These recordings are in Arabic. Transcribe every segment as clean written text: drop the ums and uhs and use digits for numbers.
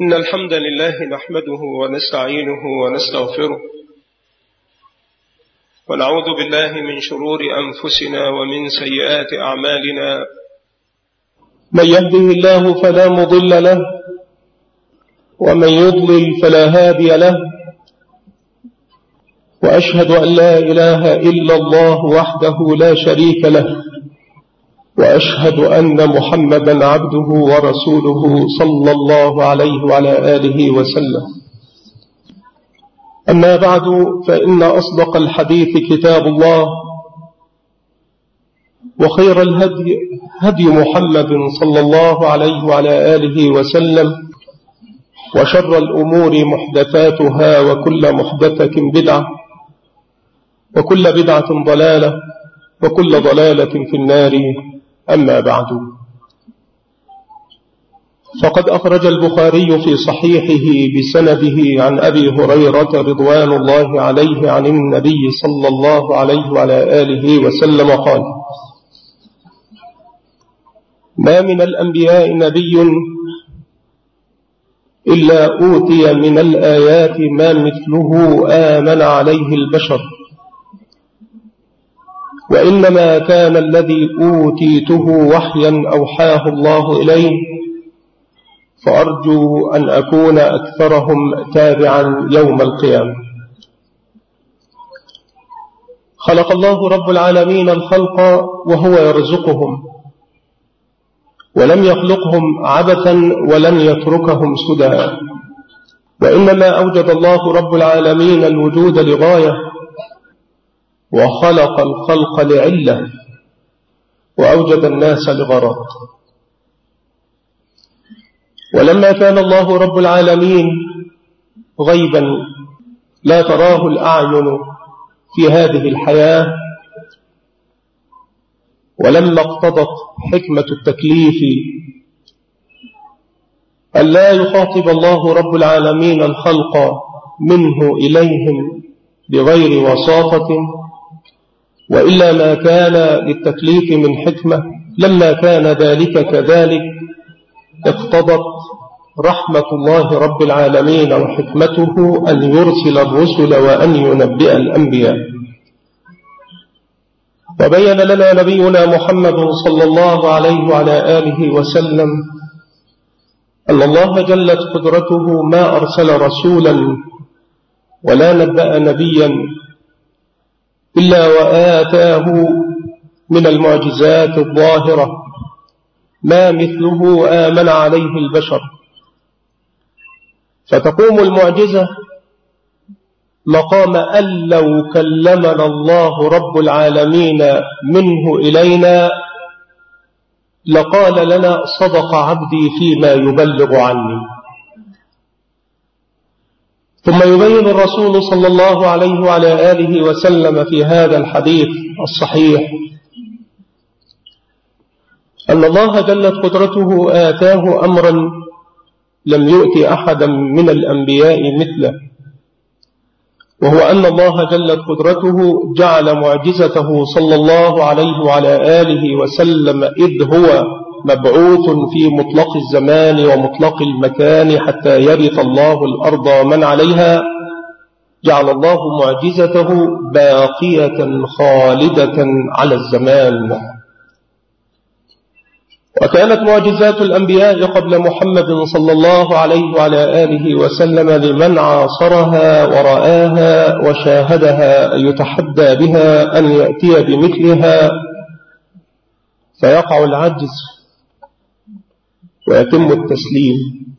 إن الحمد لله نحمده ونستعينه ونستغفره ونعوذ بالله من شرور أنفسنا ومن سيئات أعمالنا. من يهده الله فلا مضل له ومن يضلل فلا هادي له، وأشهد أن لا إله إلا الله وحده لا شريك له، وأشهد أن محمدا عبده ورسوله صلى الله عليه وعلى آله وسلم. أما بعد، فإن أصدق الحديث كتاب الله، وخير الهدي هدي محمد صلى الله عليه وعلى آله وسلم، وشر الأمور محدثاتها، وكل محدثة بدعة، وكل بدعة ضلالة، وكل ضلالة في النار. أما بعد، فقد أخرج البخاري في صحيحه بسنده عن أبي هريرة رضوان الله عليه عن النبي صلى الله عليه وعلى آله وسلم قال: ما من الأنبياء نبي إلا أوتي من الآيات ما مثله آمن عليه البشر، وإنما كان الذي أوتيته وحيا أوحاه الله إليه، فأرجو أن أكون أكثرهم تابعا يوم القيامة. خلق الله رب العالمين الخلق وهو يرزقهم، ولم يخلقهم عبثا ولن يتركهم سدى، وإنما أوجد الله رب العالمين الوجود لغاية، وخلق الخلق لعلة، وأوجد الناس لغرض. ولما كان الله رب العالمين غيبا لا تراه الأعين في هذه الحياة، ولما اقتضت حكمة التكليف أن لا يخاطب الله رب العالمين الخلق منه إليهم بغير وساطة، وإلا ما كان للتكليف من حكمة، لما كان ذلك كذلك اقتضت رحمة الله رب العالمين وحكمته أن يرسل الرسل وأن ينبئ الأنبياء. وبين لنا نبينا محمد صلى الله عليه وعلى آله وسلم أن الله جلت قدرته ما أرسل رسولا ولا نبأ نبيا إلا وآتاه من المعجزات الظاهرة ما مثله آمن عليه البشر. فتقوم المعجزة مقام أن لو كلمنا الله رب العالمين منه إلينا لقال لنا: صدق عبدي فيما يبلغ عني. ثم يبين الرسول صلى الله عليه وعلى آله وسلم في هذا الحديث الصحيح أن الله جلت قدرته آتاه أمرا لم يؤت أحدا من الأنبياء مثله، وهو أن الله جلت قدرته جعل معجزته صلى الله عليه وعلى آله وسلم إذ هو مبعوث في مطلق الزمان ومطلق المكان حتى يرث الله الأرض من عليها، جعل الله معجزته باقية خالدة على الزمان. وكانت معجزات الأنبياء قبل محمد صلى الله عليه وعلى آله وسلم لمن عاصرها ورآها وشاهدها يتحدى بها أن يأتي بمثلها، فيقع العجز ويتم التسليم.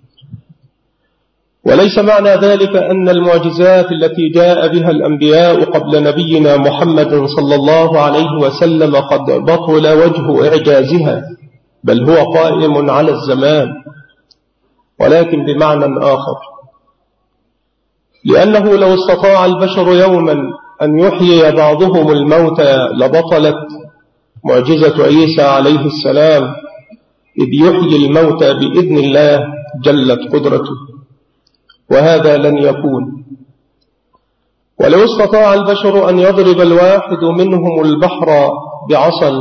وليس معنى ذلك أن المعجزات التي جاء بها الأنبياء قبل نبينا محمد صلى الله عليه وسلم قد بطل وجه إعجازها، بل هو قائم على الزمان، ولكن بمعنى آخر، لأنه لو استطاع البشر يوما أن يحيي بعضهم الموتى لبطلت معجزة عيسى عليه السلام، إذ يحيي الموتى بإذن الله جلت قدرته، وهذا لن يكون. ولو استطاع البشر أن يضرب الواحد منهم البحر بعصا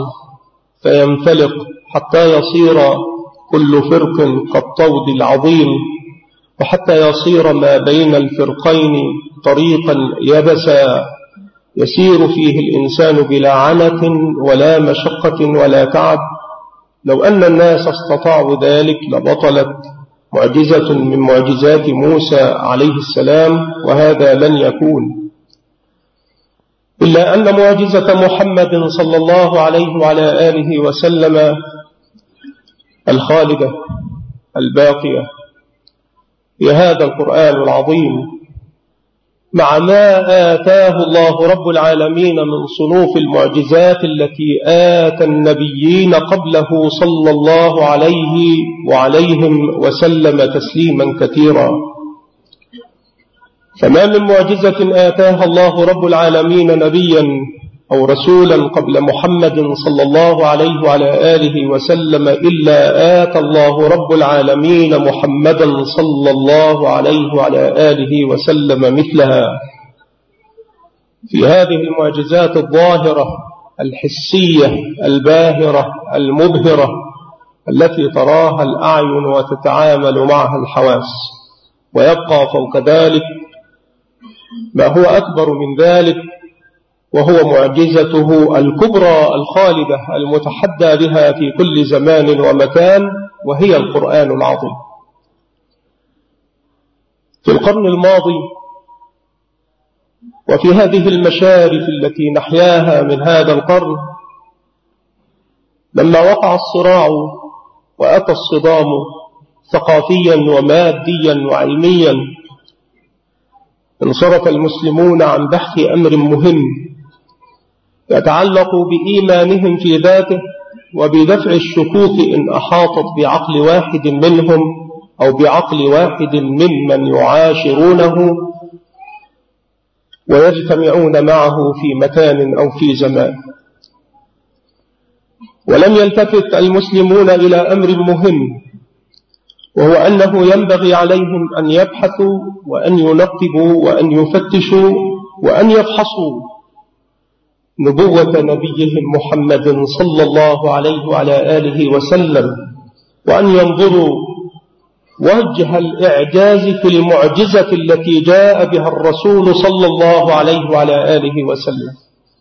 فينفلق حتى يصير كل فرق كالطود العظيم، وحتى يصير ما بين الفرقين طريقا يبسا يسير فيه الإنسان بلا عنة ولا مشقة ولا تعب. لو أن الناس استطاعوا ذلك لبطلت معجزة من معجزات موسى عليه السلام، وهذا لن يكون. إلا أن معجزة محمد صلى الله عليه وعلى آله وسلم الخالدة الباقية هي هذا القرآن العظيم، مع ما آتاه الله رب العالمين من صنوف المعجزات التي آتى النبيين قبله صلى الله عليه وعليهم وسلم تسليما كثيرا. فما من معجزة آتاها الله رب العالمين نبيا أو رسولا قبل محمد صلى الله عليه وعلى آله وسلم إلا آتى الله رب العالمين محمدا صلى الله عليه وعلى آله وسلم مثلها في هذه المعجزات الظاهرة الحسية الباهرة المبهرة التي تراها الأعين وتتعامل معها الحواس. ويبقى فوق ذلك ما هو أكبر من ذلك، وهو معجزته الكبرى الخالدة المتحدى بها في كل زمان ومكان، وهي القرآن العظيم. في القرن الماضي وفي هذه المشارف التي نحياها من هذا القرن، لما وقع الصراع وأتى الصدام ثقافيا وماديا وعلميا، انصرف المسلمون عن بحث أمر مهم يتعلق بإيمانهم في ذاته وبدفع الشكوك إن أحاطت بعقل واحد منهم أو بعقل واحد ممن يعاشرونه ويجتمعون معه في مكان أو في زمان. ولم يلتفت المسلمون إلى أمر مهم، وهو أنه ينبغي عليهم أن يبحثوا وأن ينقبوا وأن يفتشوا وأن يفحصوا نبوة نبيهم محمد صلى الله عليه وعلى آله وسلم، وأن ينظروا وجه الإعجاز في المعجزة التي جاء بها الرسول صلى الله عليه وعلى آله وسلم.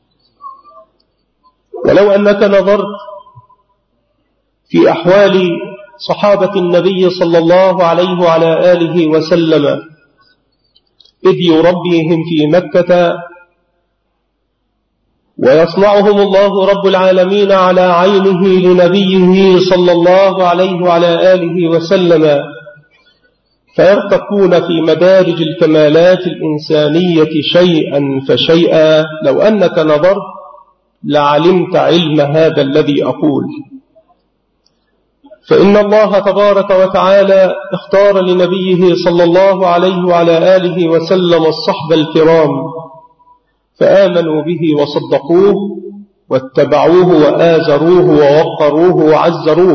ولو أنك نظرت في أحوال صحابة النبي صلى الله عليه وعلى آله وسلم إذ يربيهم في مكة ويصنعهم الله رب العالمين على عينه لنبيه صلى الله عليه وعلى آله وسلم، فيرتقون في مدارج الكمالات الإنسانية شيئا فشيئا، لو أنك نظرت لعلمت علم هذا الذي أقول. فإن الله تبارك وتعالى اختار لنبيه صلى الله عليه وعلى آله وسلم الصحب الكرام، فآمنوا به وصدقوه واتبعوه وآزروه ووقروه وعزروه.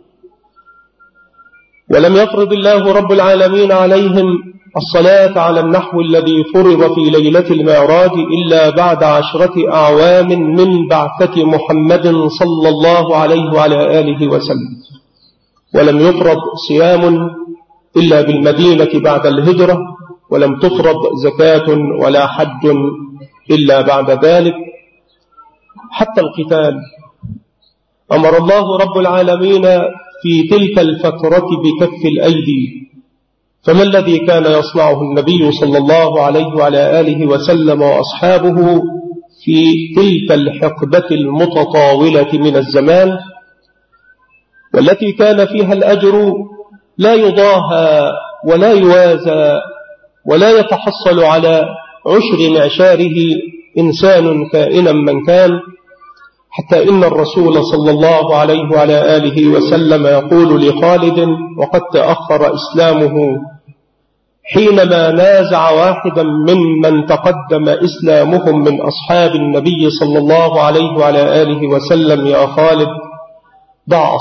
ولم يفرض الله رب العالمين عليهم الصلاة على النحو الذي فرض في ليلة المعراج إلا بعد 10 أعوام من بعثة محمد صلى الله عليه وعلى آله وسلم. ولم يفرض صيام إلا بالمدينة بعد الهجرة، ولم تفرض زكاة ولا حج إلا بعد ذلك. حتى القتال أمر الله رب العالمين في تلك الفترة بكف الأيدي. فما الذي كان يصنعه النبي صلى الله عليه وعلى آله وسلم وأصحابه في تلك الحقبة المتطاولة من الزمان، والتي كان فيها الأجر لا يضاهى ولا يوازى ولا يتحصل على عشر معشاره إنسان كائنا من كان، حتى إن الرسول صلى الله عليه وعلى آله وسلم يقول لخالد وقد تأخر إسلامه حينما نازع واحدا ممن تقدم إسلامهم من أصحاب النبي صلى الله عليه وعلى آله وسلم: يا خالد دع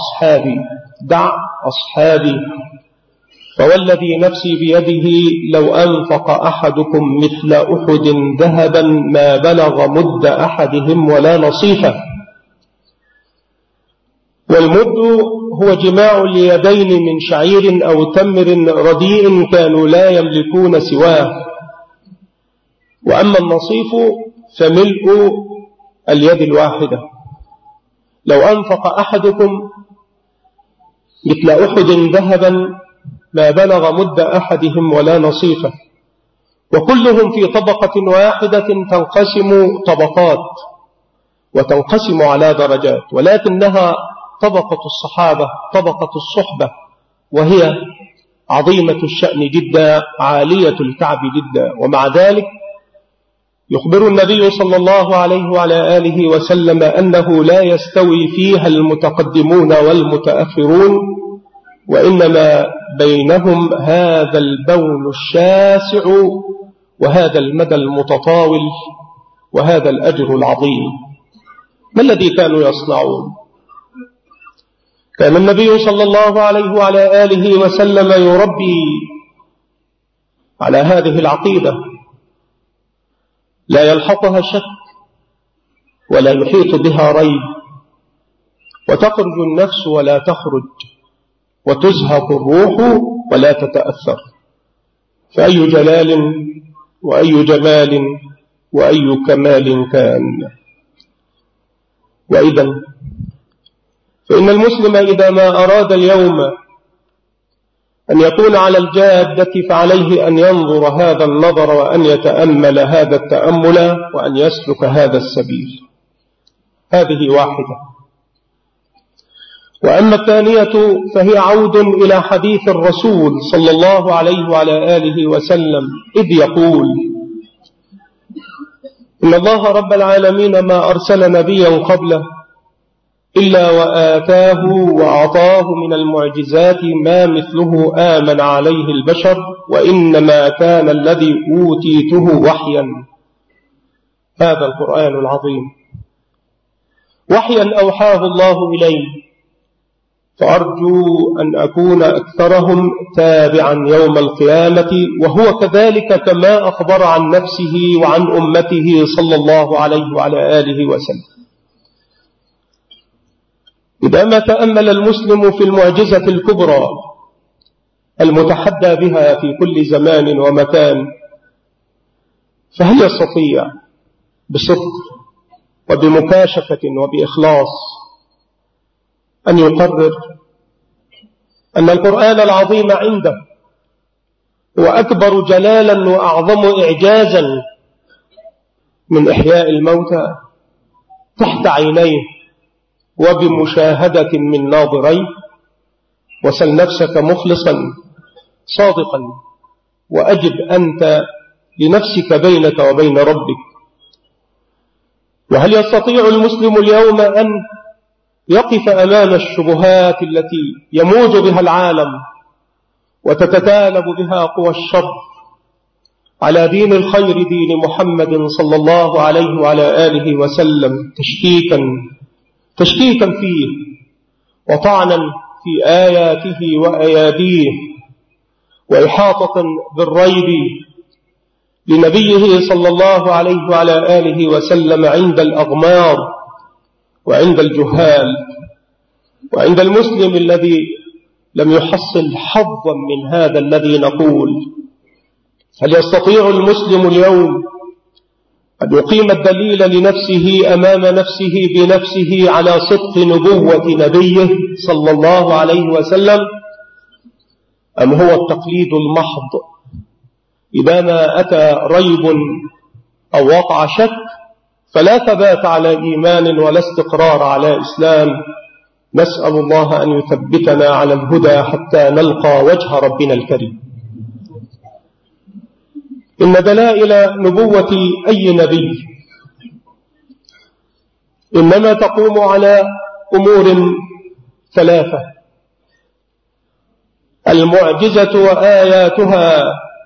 أصحابي فوالذي نفسي بيده لو أنفق أحدكم مثل أحد ذهبا ما بلغ مد أحدهم ولا نصيفه. والمد هو جماع اليدين من شعير أو تمر رديء كانوا لا يملكون سواه. وأما النصيف فملء اليد الواحدة. لو أنفق أحدكم مثل أحد ذهبا ما بلغ مد أحدهم ولا نصيفه. وكلهم في طبقة واحدة تنقسم طبقات وتنقسم على درجات، ولكنها طبقة الصحابة، طبقة الصحبة، وهي عظيمة الشأن جدا، عالية الكعب جدا. ومع ذلك يخبر النبي صلى الله عليه وعلى آله وسلم أنه لا يستوي فيها المتقدمون والمتأخرون، وإنما بينهم هذا البون الشاسع وهذا المدى المتطاول وهذا الأجر العظيم. ما الذي كانوا يصنعون؟ كان النبي صلى الله عليه وعلى آله وسلم يربي على هذه العقيدة، لا يلحقها شك ولا يحيط بها ريب، وتخرج النفس ولا تخرج، وتزهق الروح ولا تتأثر. فأي جلال وأي جمال وأي كمال كان. وإذا فإن المسلم إذا ما أراد اليوم أن يكون على الجادة فعليه أن ينظر هذا النظر وأن يتأمل هذا التأمل وأن يسلك هذا السبيل. هذه واحدة. وأما الثانية فهي عود إلى حديث الرسول صلى الله عليه وعلى آله وسلم إذ يقول: إن الله رب العالمين ما أرسل نبيا قبله إلا وآتاه وأعطاه من المعجزات ما مثله آمن عليه البشر، وإنما كان الذي أوتيته وحيا. هذا القرآن العظيم وحيا أوحاه الله إليه، فأرجو أن أكون أكثرهم تابعا يوم القيامة، وهو كذلك كما أخبر عن نفسه وعن أمته صلى الله عليه وعلى آله وسلم. إذا ما تأمل المسلم في المعجزة الكبرى المتحدى بها في كل زمان ومكان، فهل يستطيع بصدق وبمكاشفة وبإخلاص أن يقرر أن القرآن العظيم عنده هو أكبر جلالا وأعظم إعجازا من إحياء الموتى تحت عينيه وبمشاهدة من ناظريه؟ وسل نفسك مخلصا صادقا وأجب أنت لنفسك بينك وبين ربك. وهل يستطيع المسلم اليوم أن يقف أمام الشبهات التي يموج بها العالم وتتتالب بها قوى الشر على دين الخير، دين محمد صلى الله عليه وعلى آله وسلم، تشكيكا فيه وطعنا في آياته وأياديه وإحاطة بالريب لنبيه صلى الله عليه وعلى آله وسلم عند الأغمار وعند الجهال وعند المسلم الذي لم يحصل حظا من هذا الذي نقول؟ هل يستطيع المسلم اليوم أن يقيم الدليل لنفسه أمام نفسه بنفسه على صدق نبوة نبيه صلى الله عليه وسلم، أم هو التقليد المحض؟ إذا ما أتى ريب أو وقع شك فلا ثبات على إيمان ولا استقرار على إسلام. نسأل الله أن يثبتنا على الهدى حتى نلقى وجه ربنا الكريم. إن دلائل نبوة أي نبي إنما تقوم على أمور ثلاثة: المعجزة وآياتها،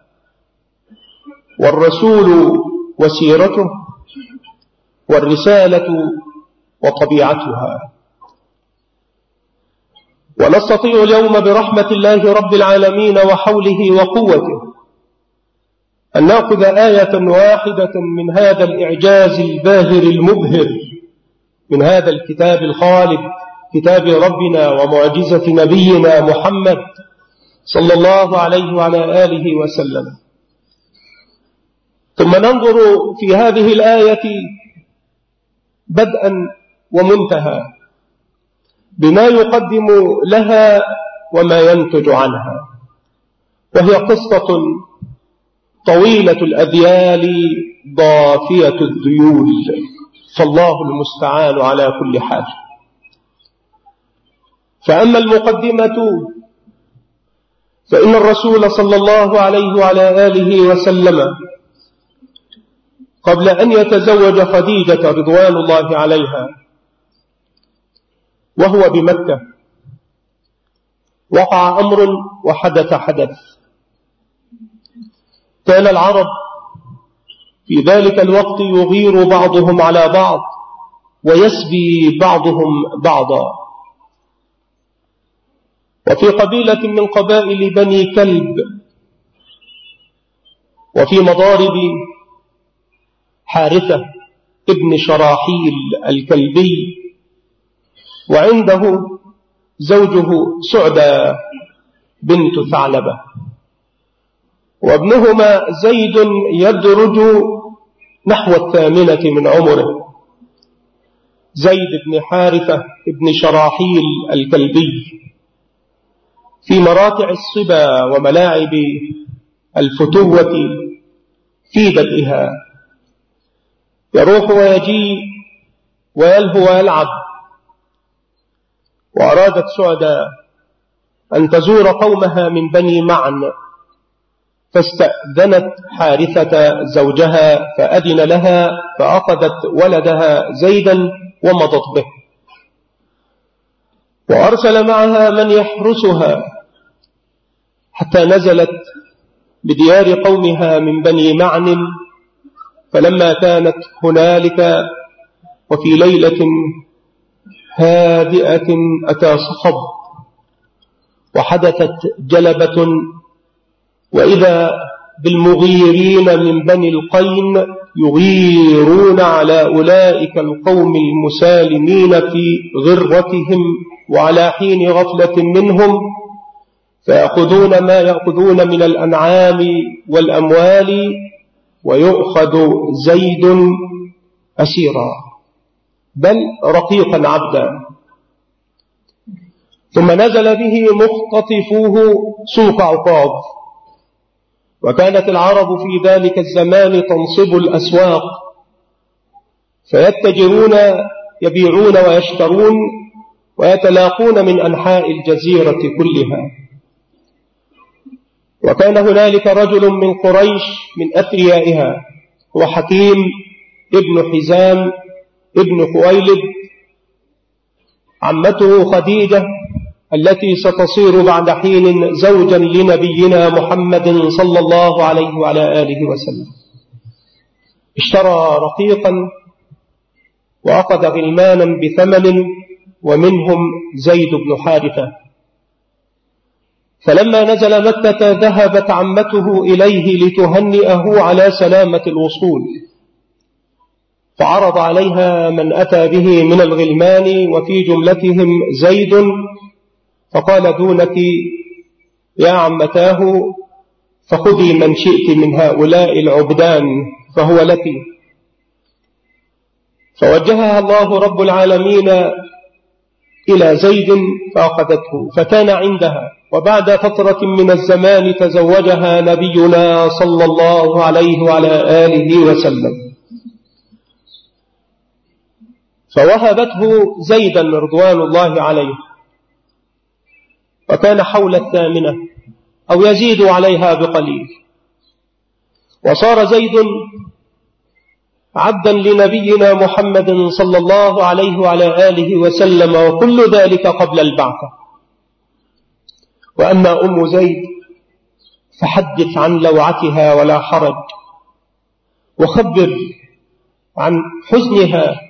والرسول وسيرته، والرسالة وطبيعتها. ونستطيع اليوم برحمة الله رب العالمين وحوله وقوته أن نأخذ آية واحدة من هذا الإعجاز الباهر المبهر من هذا الكتاب الخالد كتاب ربنا ومعجزة نبينا محمد صلى الله عليه وعلى آله وسلم. ثم ننظر في هذه الآية بدءا ومنتهى بما يقدم لها وما ينتج عنها، وهي قصة طويلة الأذيال ضافية الذيول، فالله المستعان على كل حال. فأما المقدمة فإن الرسول صلى الله عليه وعلى آله وسلم قبل أن يتزوج خديجة رضوان الله عليها وهو بمكة وقع أمر وحدث حدث. كان العرب في ذلك الوقت يغير بعضهم على بعض ويسبي بعضهم بعضا. وفي قبيلة من قبائل بني كلب وفي مضارب حارثة ابن شراحيل الكلبي، وعنده زوجه سعدة بنت ثعلبة، وابنهما زيد يدرج نحو 8 من عمره، زيد بن حارثة ابن شراحيل الكلبي، في مراتع الصبا وملاعب الفتوة في بدئها، يروح ويجيء ويلهو ويلعب. وأرادت سعدة أن تزور قومها من بني معن، فاستأذنت حارثة زوجها فأذن لها، فأخذت ولدها زيدا ومضت به، وأرسل معها من يحرسها حتى نزلت بديار قومها من بني معن. فلما كانت هنالك وفي ليلة هادئة أتى صخب وحدثت جلبة، وإذا بالمغيرين من بني القين يغيرون على أولئك القوم المسالمين في غرتهم وعلى حين غفلة منهم، فيأخذون ما يأخذون من الأنعام والأموال، ويؤخذ زيد أسيرا بل رقيقا عبدا. ثم نزل به مختطفوه سوق عقاب. وكانت العرب في ذلك الزمان تنصب الأسواق، فيتجرون يبيعون ويشترون ويتلاقون من أنحاء الجزيرة كلها. وكان هنالك رجل من قريش من أثريائها، هو حكيم ابن حزام ابن خويلد، عمته خديجة التي ستصير بعد حين زوجا لنبينا محمد صلى الله عليه وعلى آله وسلم. اشترى رقيقا وأخذ غلمانا بثمن، ومنهم زيد بن حارثة. فلما نزل مكة ذهبت عمته إليه لتهنئه على سلامة الوصول، فعرض عليها من أتى به من الغلمان وفي جملتهم زيد، فقال دونك يا عمتاه، فخذي من شئت من هؤلاء العبدان فهو لك. فوجهها الله رب العالمين إلى زيد فأخذته فكان عندها. وبعد فترة من الزمان تزوجها نبينا صلى الله عليه وعلى آله وسلم، فوهبته زيدا رضوان الله عليه، وكان حول 8 أو يزيد عليها بقليل. وصار زيد عبدا لنبينا محمد صلى الله عليه وعلى آله وسلم، وكل ذلك قبل البعثة. وأما أم زيد فحدث عن لوعتها ولا حرج، وخبر عن حزنها،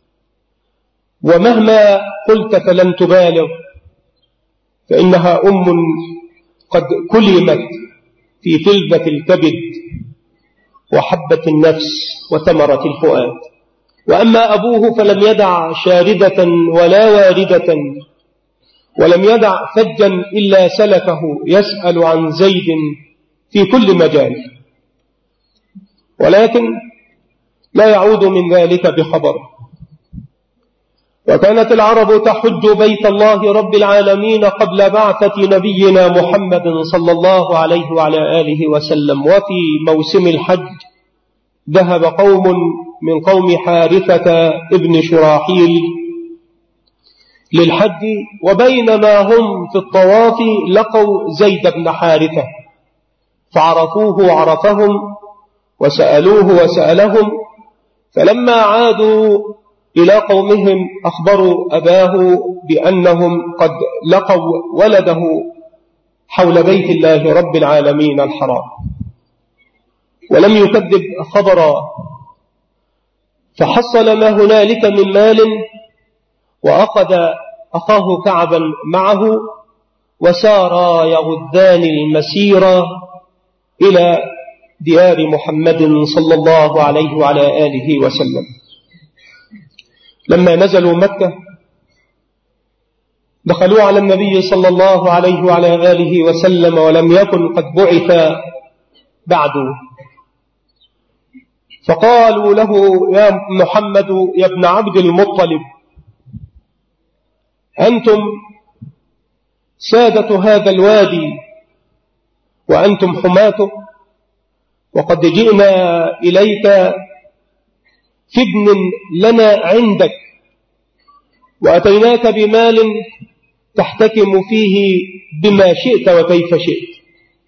ومهما قلت فلن تبالغ، فإنها أم قد كلمت في فلذة الكبد وحبة النفس وثمرة الفؤاد. وأما أبوه فلم يدع شاردة ولا واردة، ولم يدع فجا إلا سلكه يسأل عن زيد في كل مجال، ولكن لا يعود من ذلك بخبر. وكانت العرب تحج بيت الله رب العالمين قبل بعثة نبينا محمد صلى الله عليه وعلى آله وسلم. وفي موسم الحج ذهب قوم من قوم حارثة ابن شراحيل للحج، وبينما هم في الطواف لقوا زيد بن حارثة فعرفوه وعرفهم وسألوه وسألهم، فلما عادوا إلى قومهم أخبروا أباه بأنهم قد لقوا ولده حول بيت الله رب العالمين الحرام، ولم يكذب خبرا، فحصل ما هنالك من مال، وأخذ أخاه كعبا معه، وسارا يغدان المسير إلى ديار محمد صلى الله عليه وعلى آله وسلم. لما نزلوا مكة دخلوا على النبي صلى الله عليه وعلى آله وسلم ولم يكن قد بعث بعد، فقالوا له: يا محمد يا ابن عبد المطلب، أنتم سادة هذا الوادي وأنتم حماته، وقد جئنا إليك في ابن لنا عندك، وأتيناك بمال تحتكم فيه بما شئت وكيف شئت.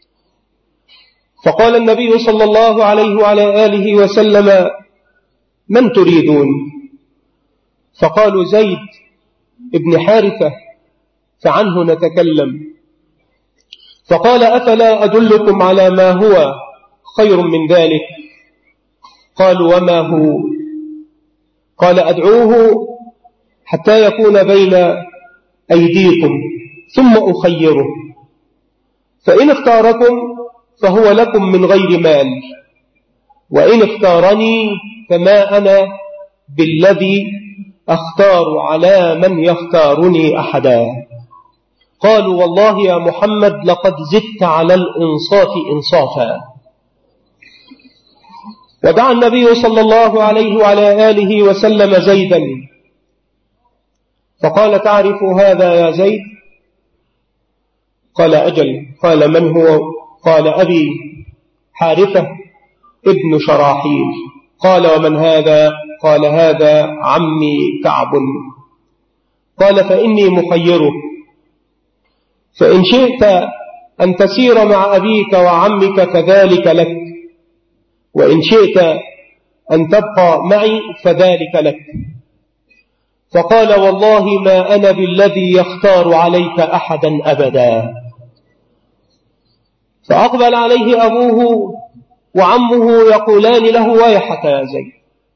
فقال النبي صلى الله عليه وعلى آله وسلم: من تريدون؟ فقالوا: زيد ابن حارثة، فعنه نتكلم. فقال: أفلا أدلكم على ما هو خير من ذلك؟ قالوا: وما هو؟ قال: أدعوه حتى يكون بين أيديكم ثم أخيره، فإن اختاركم فهو لكم من غير مال، وإن اختارني فما أنا بالذي أختار على من يختارني أحدا. قالوا: والله يا محمد لقد زدت على الإنصاف إنصافا. ودعا النبي صلى الله عليه وعلى آله وسلم زيدا، فقال: تعرف هذا يا زيد؟ قال: أجل. قال: من هو؟ قال: أبي حارثة ابن شراحيل. قال: ومن هذا؟ قال: هذا عمي كعب. قال: فإني مخيرك، فإن شئت أن تسير مع أبيك وعمك فذلك لك، وإن شئت أن تبقى معي فذلك لك. فقال: والله ما أنا بالذي يختار عليك أحدا أبدا. فأقبل عليه أبوه وعمه يقولان له: ويحك يا زيد،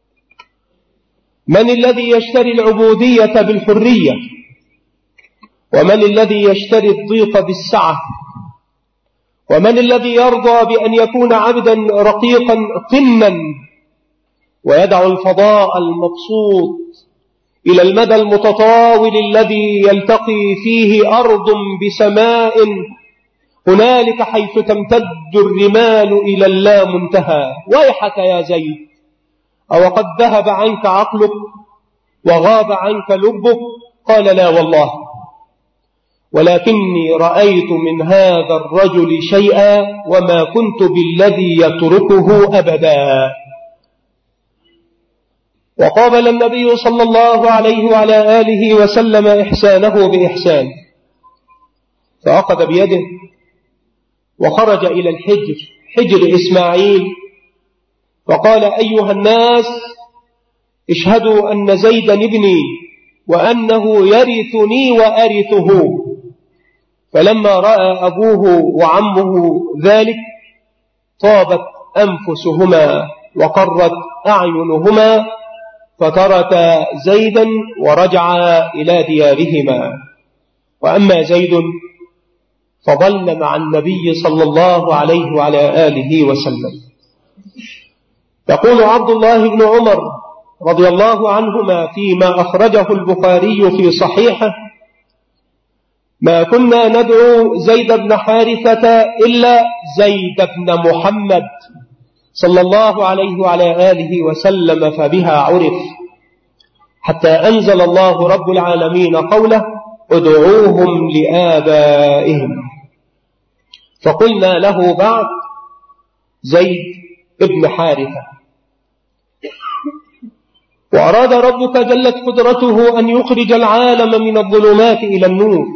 من الذي يشتري العبودية بالحرية؟ ومن الذي يشتري الضيق بالسعة؟ ومن الذي يرضى بأن يكون عبدا رقيقا قنا ويدع الفضاء المبسوط إلى المدى المتطاول الذي يلتقي فيه أرض بسماء هنالك حيث تمتد الرمال إلى اللا منتهى؟ ويحك يا زيد، أو قد ذهب عنك عقلك وغاب عنك لبك؟ قال: لا والله، ولكني رأيت من هذا الرجل شيئا وما كنت بالذي يتركه أبدا. وقابل النبي صلى الله عليه وعلى آله وسلم إحسانه بإحسان، فأخذ بيده وخرج إلى الحجر، حجر إسماعيل، فقال: أيها الناس، اشهدوا أن زيدا ابني وأنه يرثني وأرثه. فلما رأى أبوه وعمه ذلك طابت أنفسهما وقرت أعينهما، فترك زيدا ورجعا إلى ديارهما. وأما زيد فظل مع النبي صلى الله عليه وعلى آله وسلم. يقول عبد الله بن عمر رضي الله عنهما فيما أخرجه البخاري في صحيحه: ما كنا ندعو زيد بن حارثة إلا زيد بن محمد صلى الله عليه وعلى آله وسلم، فبها عرف، حتى أنزل الله رب العالمين قوله: ادعوهم لآبائهم. فقلنا له بعد زيد بن حارثة. وأراد ربك جلت قدرته أن يخرج العالم من الظلمات إلى النور،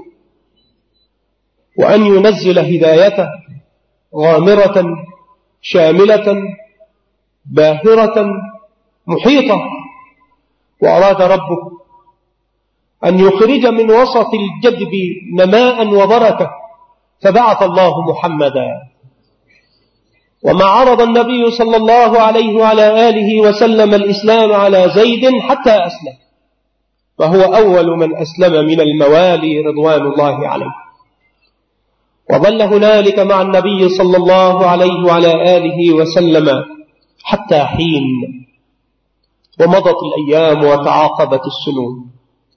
وأن ينزل هدايته غامرة شاملة باهرة محيطة. وأراد ربك أن يخرج من وسط الجدب نماء وبركة، فبعث الله محمدا. وما عرض النبي صلى الله عليه وعلى آله وسلم الإسلام على زيد حتى أسلم، فهو أول من أسلم من الموالي رضوان الله عليه، وظل هنالك مع النبي صلى الله عليه وعلى آله وسلم حتى حين، ومضت الأيام وتعاقبت السنون.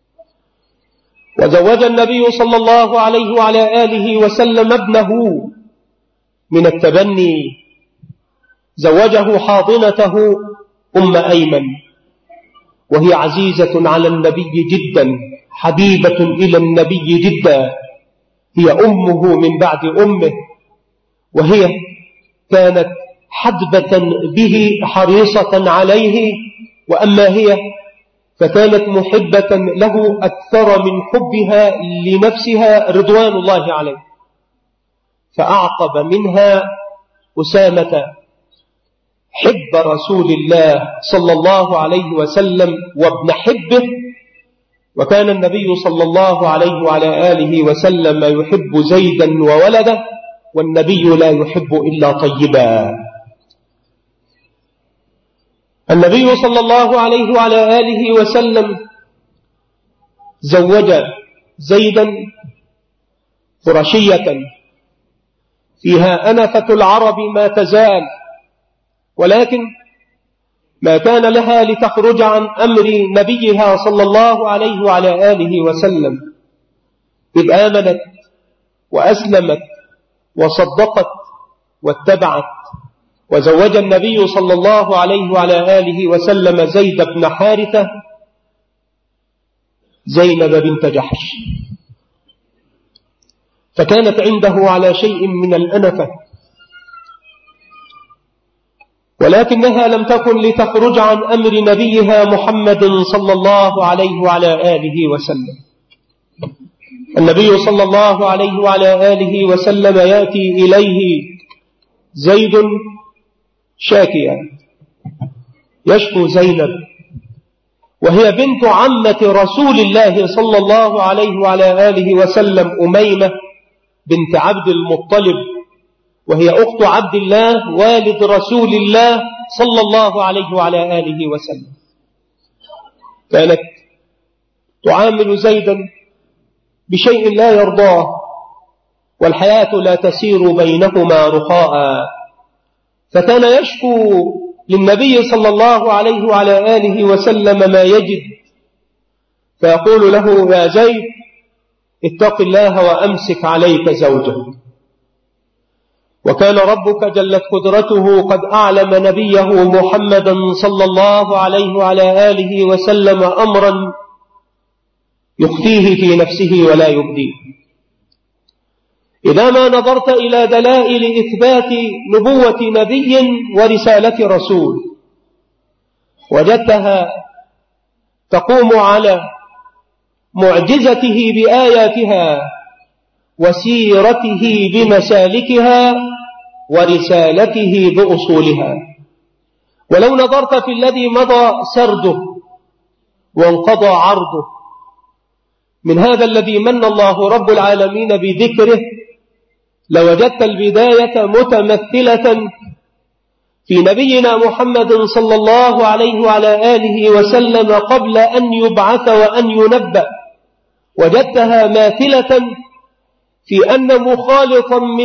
وزوج النبي صلى الله عليه وعلى آله وسلم ابنه من التبني، زوجه حاضنته أم أيمن، وهي عزيزة على النبي جدا، حبيبة إلى النبي جدا، هي أمه من بعد أمه، وهي كانت حدبة به حريصة عليه، وأما هي فكانت محبة له أكثر من حبها لنفسها رضوان الله عليه. فأعقب منها أسامة حب رسول الله صلى الله عليه وسلم وابن حبه، وكان النبي صلى الله عليه وعلى آله وسلم يحب زيدا وولده، والنبي لا يحب إلا طيبا. النبي صلى الله عليه وعلى آله وسلم زوج زيدا قرشية فيها أنفة العرب ما تزال، ولكن ما كان لها لتخرج عن أمر نبيها صلى الله عليه وعلى آله وسلم، إذ آمنت وأسلمت وصدقت واتبعت. وزوج النبي صلى الله عليه وعلى آله وسلم زيد بن حارثة زينب بنت جحش، فكانت عنده على شيء من الأنفة، ولكنها لم تكن لتخرج عن أمر نبيها محمد صلى الله عليه وعلى آله وسلم. النبي صلى الله عليه وعلى آله وسلم يأتي إليه زيد شاكيا يشكو زينب، وهي بنت عمة رسول الله صلى الله عليه وعلى آله وسلم أميمة بنت عبد المطلب، وهي أخت عبد الله والد رسول الله صلى الله عليه وعلى آله وسلم. كانت تعامل زيدا بشيء لا يرضاه، والحياة لا تسير بينهما رخاء، فكان يشكو للنبي صلى الله عليه وعلى آله وسلم ما يجد، فيقول له: يا زيد اتق الله وأمسك عليك زوجك. وكان ربك جلت قدرته قد أعلم نبيه محمدا صلى الله عليه وعلى آله وسلم أمرا يخفيه في نفسه ولا يبديه. إذا ما نظرت إلى دلائل إثبات نبوة نبي ورسالة رسول وجدتها تقوم على معجزته بآياتها وسيرته بمسالكها ورسالته بأصولها. ولو نظرت في الذي مضى سرده وانقضى عرضه من هذا الذي من الله رب العالمين بذكره، لوجدت البداية متمثلة في نبينا محمد صلى الله عليه وعلى آله وسلم قبل أن يبعث وأن ينبأ. وجدتها ماثلة في أن مخالطا من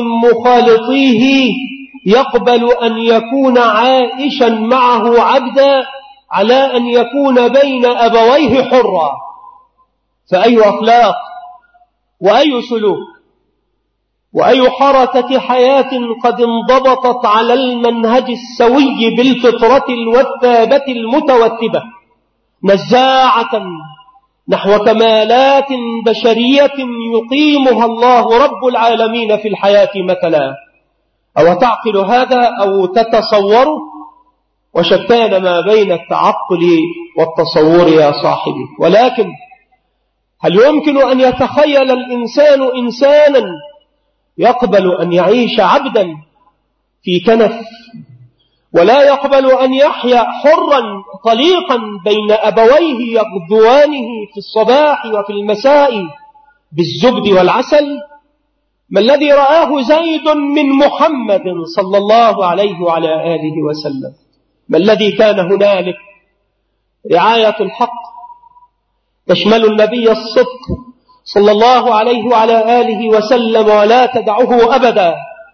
مخالطيه يقبل أن يكون عائشا معه عبدا على أن يكون بين أبويه حرا، فأي أخلاق وأي سلوك وأي حركة حياة قد انضبطت على المنهج السوي بالفطرة الوثابة المتوتبة نزاعة نحو كمالات بشرية يقيمها الله رب العالمين في الحياة مثلا، أو تعقل هذا أو تتصوره؟ وشتان ما بين التعقل والتصور يا صاحبي. ولكن هل يمكن أن يتخيل الإنسان إنسانا يقبل أن يعيش عبدا في كنف، ولا يقبل أن يحيا حرا طليقا بين أبويه يغذوانه في الصباح وفي المساء بالزبد والعسل؟ ما الذي رآه زيد من محمد صلى الله عليه وعلى آله وسلم؟ ما الذي كان هنالك؟ رعاية الحق تشمل النبي الصدق صلى الله عليه وعلى آله وسلم ولا تدعه أبدا،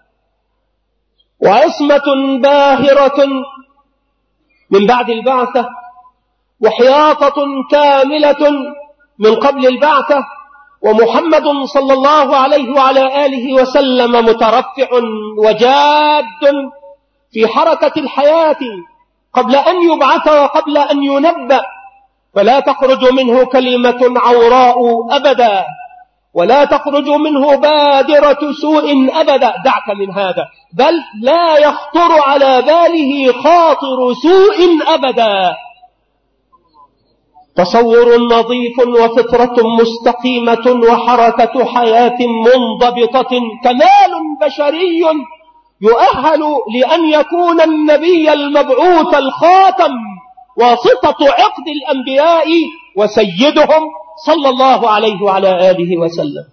وعصمة باهرة من بعد البعثة، وحياطة كاملة من قبل البعثة، ومحمد صلى الله عليه وعلى آله وسلم مترفع وجاد في حركة الحياة قبل أن يبعث وقبل أن ينبأ، فلا تخرج منه كلمة عوراء أبدا، ولا تخرج منه بادرة سوء أبدا. دعك من هذا، بل لا يخطر على باله خاطر سوء أبدا. تصور نظيف وفطرة مستقيمة وحركة حياة منضبطة، كمال بشري يؤهل لأن يكون النبي المبعوث الخاتم واسطة عقد الأنبياء وسيدهم صلى الله عليه وعلى آله وسلم.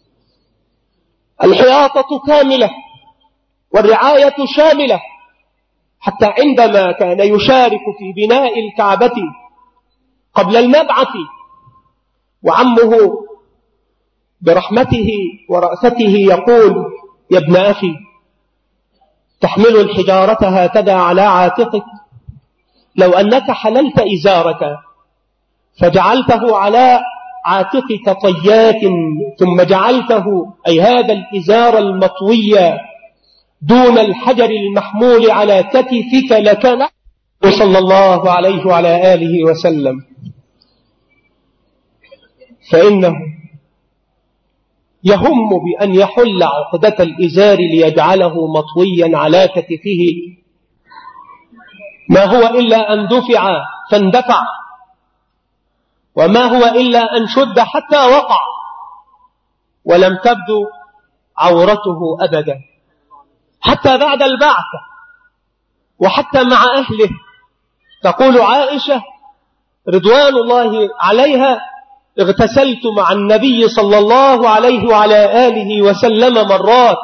الحياطة كاملة والرعاية شاملة، حتى عندما كان يشارك في بناء الكعبة قبل المبعث وعمه برحمته ورأفته يقول: يا ابن أخي، تحمل الحجارة هكذا على عاتقك، لو أنك حللت إزارك فجعلته على عاتقك طيات، ثم جعلته أي هذا الإزار المطوي دون الحجر المحمول على كتفك لكان صلى الله عليه وعلى آله وسلم. فإنه يهم بأن يحل عقدة الإزار ليجعله مطويا على كتفه، ما هو إلا أن دفع فاندفع، وما هو إلا أن شد حتى وقع، ولم تبدو عورته أبدا حتى بعد البعث وحتى مع أهله. تقول عائشة رضوان الله عليها: اغتسلت مع النبي صلى الله عليه وعلى آله وسلم مرات،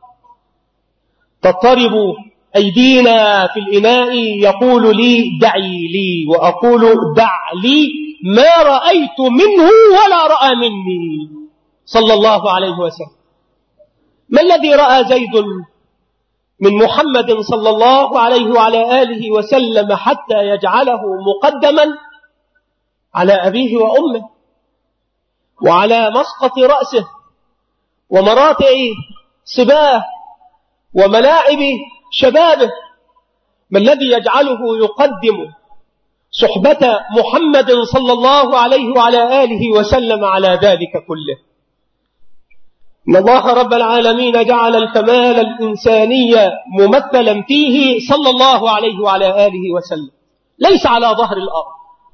تضطرب أيدينا في الإناء، يقول لي دعي لي، وأقول دع لي، ما رأيت منه ولا رأى مني صلى الله عليه وسلم. ما الذي رأى زيد من محمد صلى الله عليه وعلى آله وسلم حتى يجعله مقدما على أبيه وأمه وعلى مسقط رأسه ومراتع صباه وملاعب شبابه؟ ما الذي يجعله يقدم صحبة محمد صلى الله عليه وعلى آله وسلم على ذلك كله؟ إن الله رب العالمين جعل الكمال الإنساني ممثلا فيه صلى الله عليه وعلى آله وسلم، ليس على ظهر الأرض.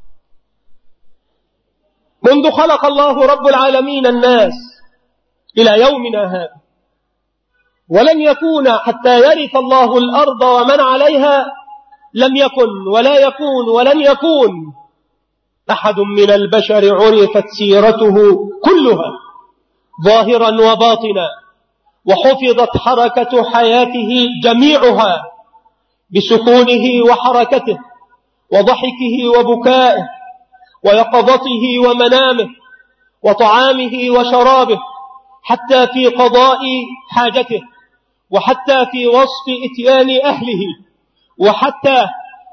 منذ خلق الله رب العالمين الناس إلى يومنا هذا، ولن يكون حتى يرث الله الأرض ومن عليها، لم يكن ولا يكون ولن يكون أحد من البشر عرفت سيرته كلها ظاهرا وباطنا، وحفظت حركة حياته جميعها بسكونه وحركته وضحكه وبكائه ويقظته ومنامه وطعامه وشرابه، حتى في قضاء حاجته، وحتى في وصف إتيان أهله، وحتى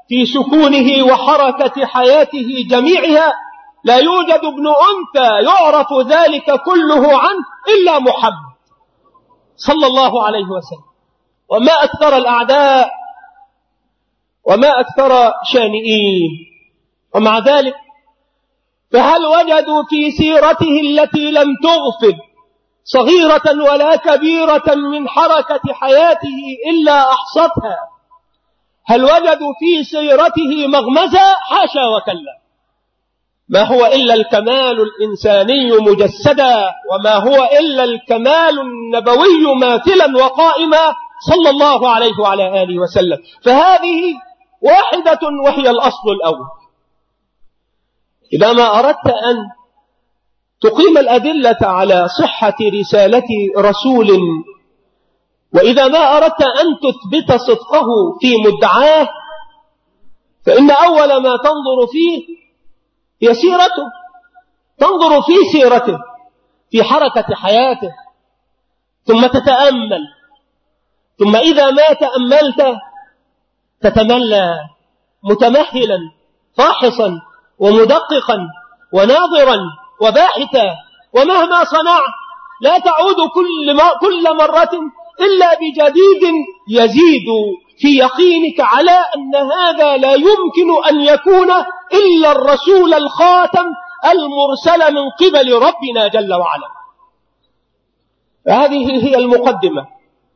في سكونه وحركة حياته جميعها لا يوجد ابن أنثى يعرف ذلك كله عنه إلا محمد صلى الله عليه وسلم. وما أكثر الأعداء وما أكثر شانئين، ومع ذلك فهل وجدوا في سيرته التي لم تغفل صغيرة ولا كبيرة من حركة حياته إلا أحصتها؟ هل وجدوا في سيرته مغمزة؟ حاشا وكلا، ما هو إلا الكمال الإنساني مجسدا، وما هو إلا الكمال النبوي ماثلا وقائما صلى الله عليه وعلى آله وسلم. فهذه واحدة وهي الأصل الأول. إذا ما أردت أن تقيم الأدلة على صحة رسالة رسول، وإذا ما أردت أن تثبت صدقه في مدعاه، فإن أول ما تنظر فيه هي سيرته، تنظر في سيرته في حركة حياته، ثم تتأمل، ثم إذا ما تأملت تتملى متمهلا فاحصا ومدققا وناظرا وباحثا، ومهما صنعت لا تعود كل مرة إلا بجديد يزيد في يقينك على أن هذا لا يمكن أن يكون إلا الرسول الخاتم المرسل من قبل ربنا جل وعلا. فهذه هي المقدمة.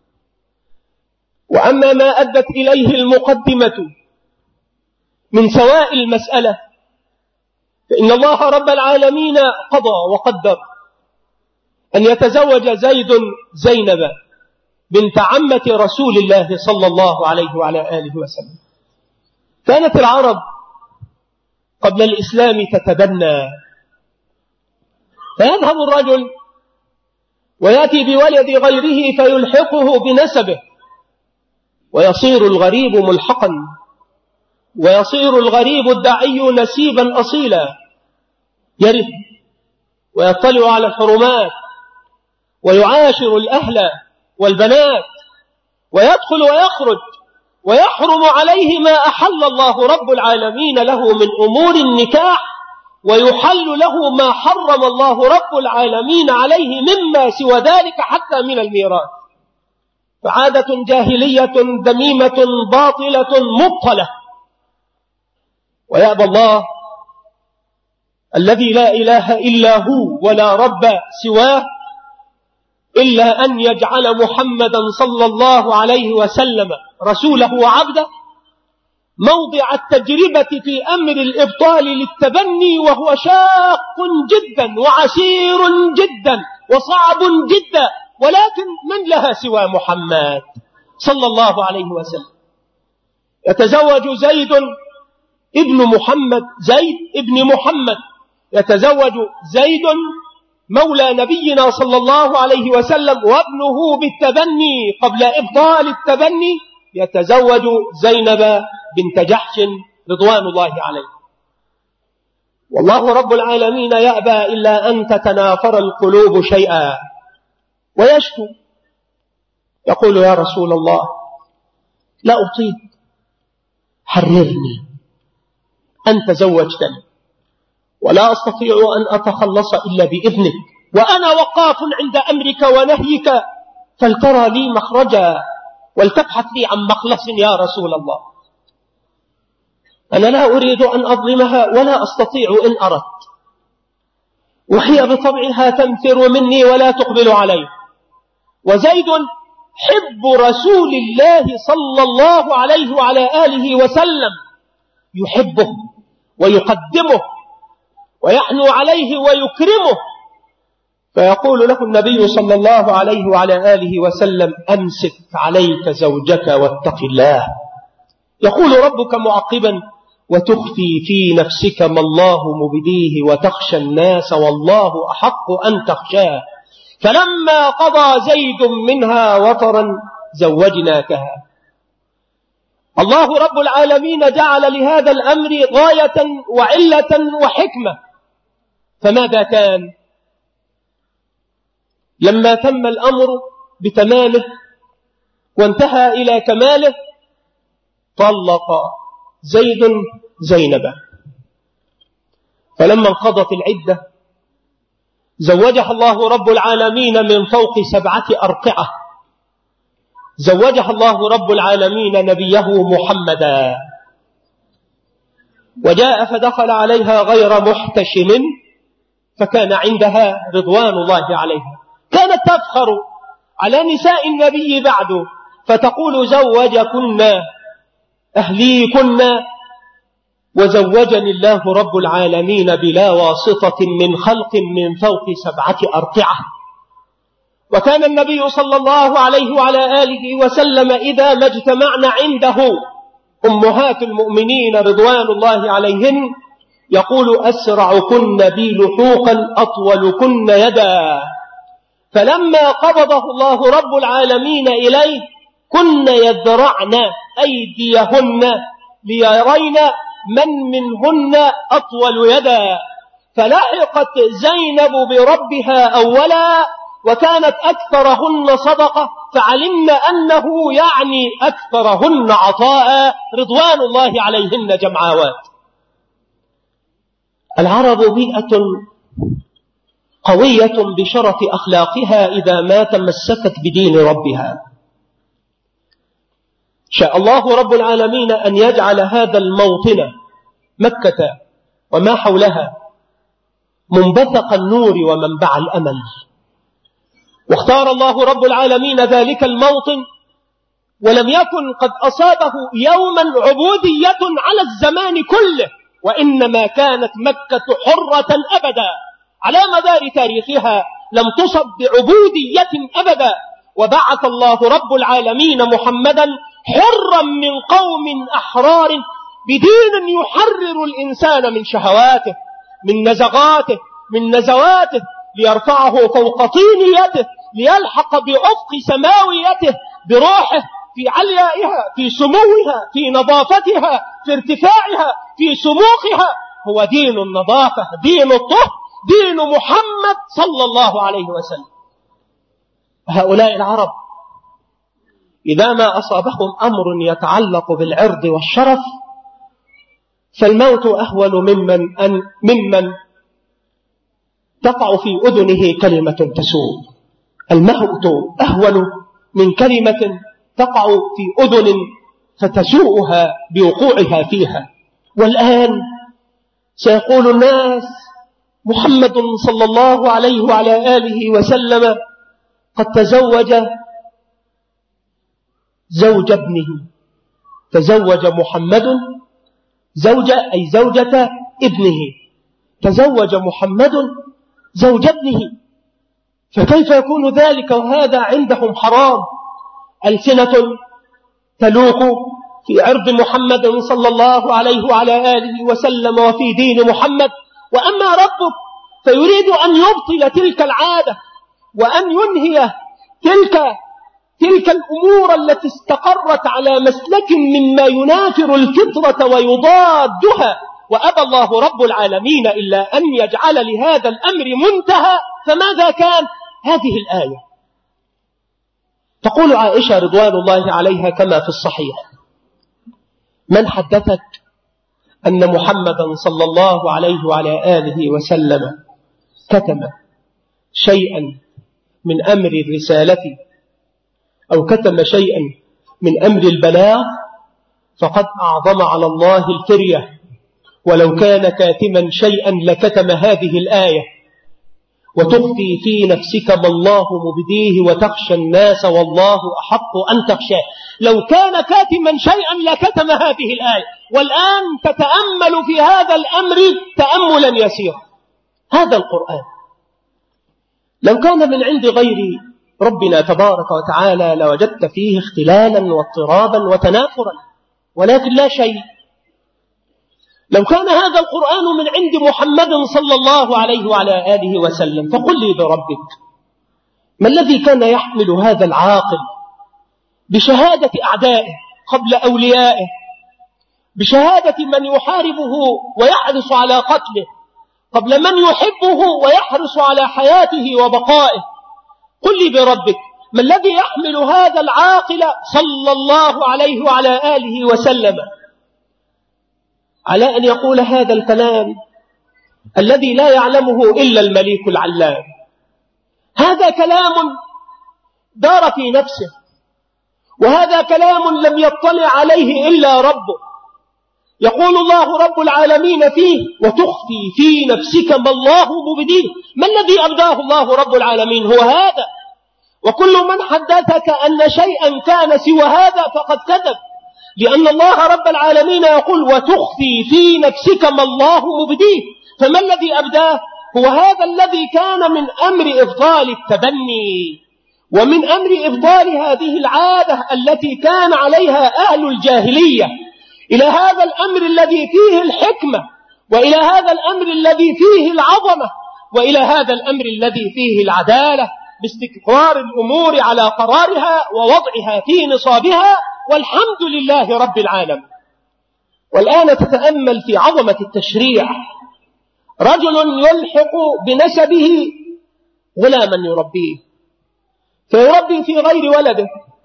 وأما ما أدت إليه المقدمة من سواء المسألة، فإن الله رب العالمين قضى وقدر أن يتزوج زيد زينب بنت عمة رسول الله صلى الله عليه وعلى آله وسلم. كانت العرب قبل الإسلام تتبنى، فيذهب الرجل ويأتي بولد غيره فيلحقه بنسبه، ويصير الغريب ملحقا، ويصير الغريب الداعي نسيبا أصيلا، يرث ويطلع على الحرمات ويعاشر الأهل والبنات، ويدخل ويخرج، ويحرم عليه ما أحل الله رب العالمين له من أمور النكاح، ويحل له ما حرم الله رب العالمين عليه مما سوى ذلك حتى من الميراث. فعادة جاهلية ذميمة باطلة مبطلة. ويأبى الله الذي لا إله إلا هو ولا رب سواه إلا أن يجعل محمدا صلى الله عليه وسلم رسوله وعبده موضع التجربة في أمر الإبطال للتبني، وهو شاق جدا وعسير جدا وصعب جدا، ولكن من لها سوى محمد صلى الله عليه وسلم؟ يتزوج زيد ابن محمد، زيد ابن محمد يتزوج زيد مولى نبينا صلى الله عليه وسلم، وابنه بالتبني قبل إبطال التبني يتزوج زينب بنت جحش رضوان الله عليه. والله رب العالمين يأبى إلا أن تتنافر القلوب شيئا، ويشكو يقول: يا رسول الله لا أطيق، حررني، أنت زوجتني ولا أستطيع أن أتخلص إلا بإذنك، وأنا وقاف عند أمرك ونهيك، فلترى لي مخرجا ولتبحث لي عن مخلص يا رسول الله. أنا لا أريد أن أظلمها ولا أستطيع إن أردت، وهي بطبعها تنفر مني ولا تقبل علي، وزيد حب رسول الله صلى الله عليه وعلى آله وسلم، يحبه ويقدمه ويحنو عليه ويكرمه، فيقول له النبي صلى الله عليه وعلى آله وسلم: أمسك عليك زوجك واتق الله. يقول ربك معقبا: وتخفي في نفسك ما الله مبديه وتخشى الناس والله أحق أن تخشاه، فلما قضى زيد منها وطرا زوجناكها. الله رب العالمين جعل لهذا الأمر غاية وعلة وحكمة. فماذا كان؟ لما تم الأمر بتمامه وانتهى إلى كماله، طلق زيد زينب. فلما انقضت العدة زوجها الله رب العالمين من فوق 7 أرقعة، زوجها الله رب العالمين نبيه محمدا، وجاء فدخل عليها غير محتشم، فكان عندها رضوان الله عليها. كانت تفخر على نساء النبي بعد فتقول زوجكن أهليكن، وزوجني الله رب العالمين بلا واسطة من خلق من فوق 7 أرقعة. وكان النبي صلى الله عليه وعلى آله وسلم إذا ما اجتمعنا عنده أمهات المؤمنين رضوان الله عليهن يقول أسرعكن بي لحوقا أطولكن يدا. فلما قبضه الله رب العالمين إليه كن يذرعن أيديهن ليرين من منهن أطول يدا، فلحقت زينب بربها أولا وكانت أكثرهن صدقة، فعلمنا أنه يعني أكثرهن عطاء رضوان الله عليهن جمعاوات. العرب بيئة قوية بشرف أخلاقها إذا ما تمسكت بدين ربها. شاء الله رب العالمين أن يجعل هذا الموطن مكة وما حولها منبثق النور ومنبع الأمل، واختار الله رب العالمين ذلك الموطن ولم يكن قد أصابه يوما عبودية على الزمان كله، وإنما كانت مكة حرة أبدا على مدار تاريخها، لم تصب بعبودية أبدا. وبعث الله رب العالمين محمدا حرا من قوم أحرار بدين يحرر الإنسان من شهواته، من نزغاته، من نزواته، ليرفعه فوق طينيته، ليلحق بأفق سماويته بروحه، في عليائها، في سموها، في نظافتها، في ارتفاعها، في سموخها. هو دين النظافة، دين الطهر، دين محمد صلى الله عليه وسلم. هؤلاء العرب إذا ما أصابهم أمر يتعلق بالعرض والشرف فالموت أهون ممن تقع في أذنه كلمة تسوء. الموت أهون من كلمة تقع في أذن فتسوءها بوقوعها فيها. والآن سيقول الناس محمد صلى الله عليه وعلى آله وسلم قد تزوج زوج ابنه. تزوج محمد زوجة أي زوجة ابنه، تزوج محمد زوج ابنه، فكيف يكون ذلك وهذا عندهم حرام؟ ألسنة تلوق في عرض محمد صلى الله عليه وعلى آله وسلم وفي دين محمد، وأما ربك فيريد أن يبطل تلك العادة وأن ينهي تلك الأمور التي استقرت على مسلك مما ينافر الفطرة ويضادها. وأبى الله رب العالمين إلا أن يجعل لهذا الأمر منتهى. فماذا كان؟ هذه الآية تقول عائشة رضوان الله عليها كما في الصحيح: من حدثك أن محمدا صلى الله عليه وعلى آله وسلم كتم شيئا من أمر الرسالة أو كتم شيئا من أمر البلاغ فقد أعظم على الله الكرية، ولو كان كاتما شيئا لكتم هذه الآية: وتخفي في نفسك ما الله مبديه وتخشى الناس والله أحق أن تخشاه. لو كان كاتما شيئا لكتم هذه الآية، والآن تتأمل في هذا الأمر تأملا يسيرا. هذا القرآن لو كان من عند غير ربنا تبارك وتعالى لوجدت فيه اختلالا واضطرابا وتنافرا، ولكن لا شيء. لو كان هذا القرآن من عند محمد صلى الله عليه وعلى آله وسلم فقل لي بربك ما الذي كان يحمل هذا العاقل بشهادة أعدائه قبل أوليائه، بشهادة من يحاربه ويحرص على قتله قبل من يحبه ويحرص على حياته وبقائه. قل لي بربك ما الذي يحمل هذا العاقل صلى الله عليه وعلى آله وسلم على أن يقول هذا الكلام الذي لا يعلمه إلا المليك العلام. هذا كلام دار في نفسه، وهذا كلام لم يطلع عليه إلا ربه. يقول الله رب العالمين فيه: وتخفي في نفسك ما الله مبديه. ما الذي أبداه الله رب العالمين؟ هو هذا. وكل من حدثك أن شيئا كان سوى هذا فقد كذب، لأن الله رب العالمين يقول: وتخفي في نفسك ما الله مبديه. فما الذي أبداه؟ هو هذا الذي كان من أمر إبطال التبني، ومن أمر إبطال هذه العادة التي كان عليها أهل الجاهلية، إلى هذا الأمر الذي فيه الحكمة، وإلى هذا الأمر الذي فيه العظمة، وإلى هذا الأمر الذي فيه العدالة، باستقرار الأمور على قرارها ووضعها في نصابها، والحمد لله رب العالمين. والآن تتأمل في عظمة التشريع. رجل يلحق بنسبه غلاما يربيه، فيربي في غير ولده،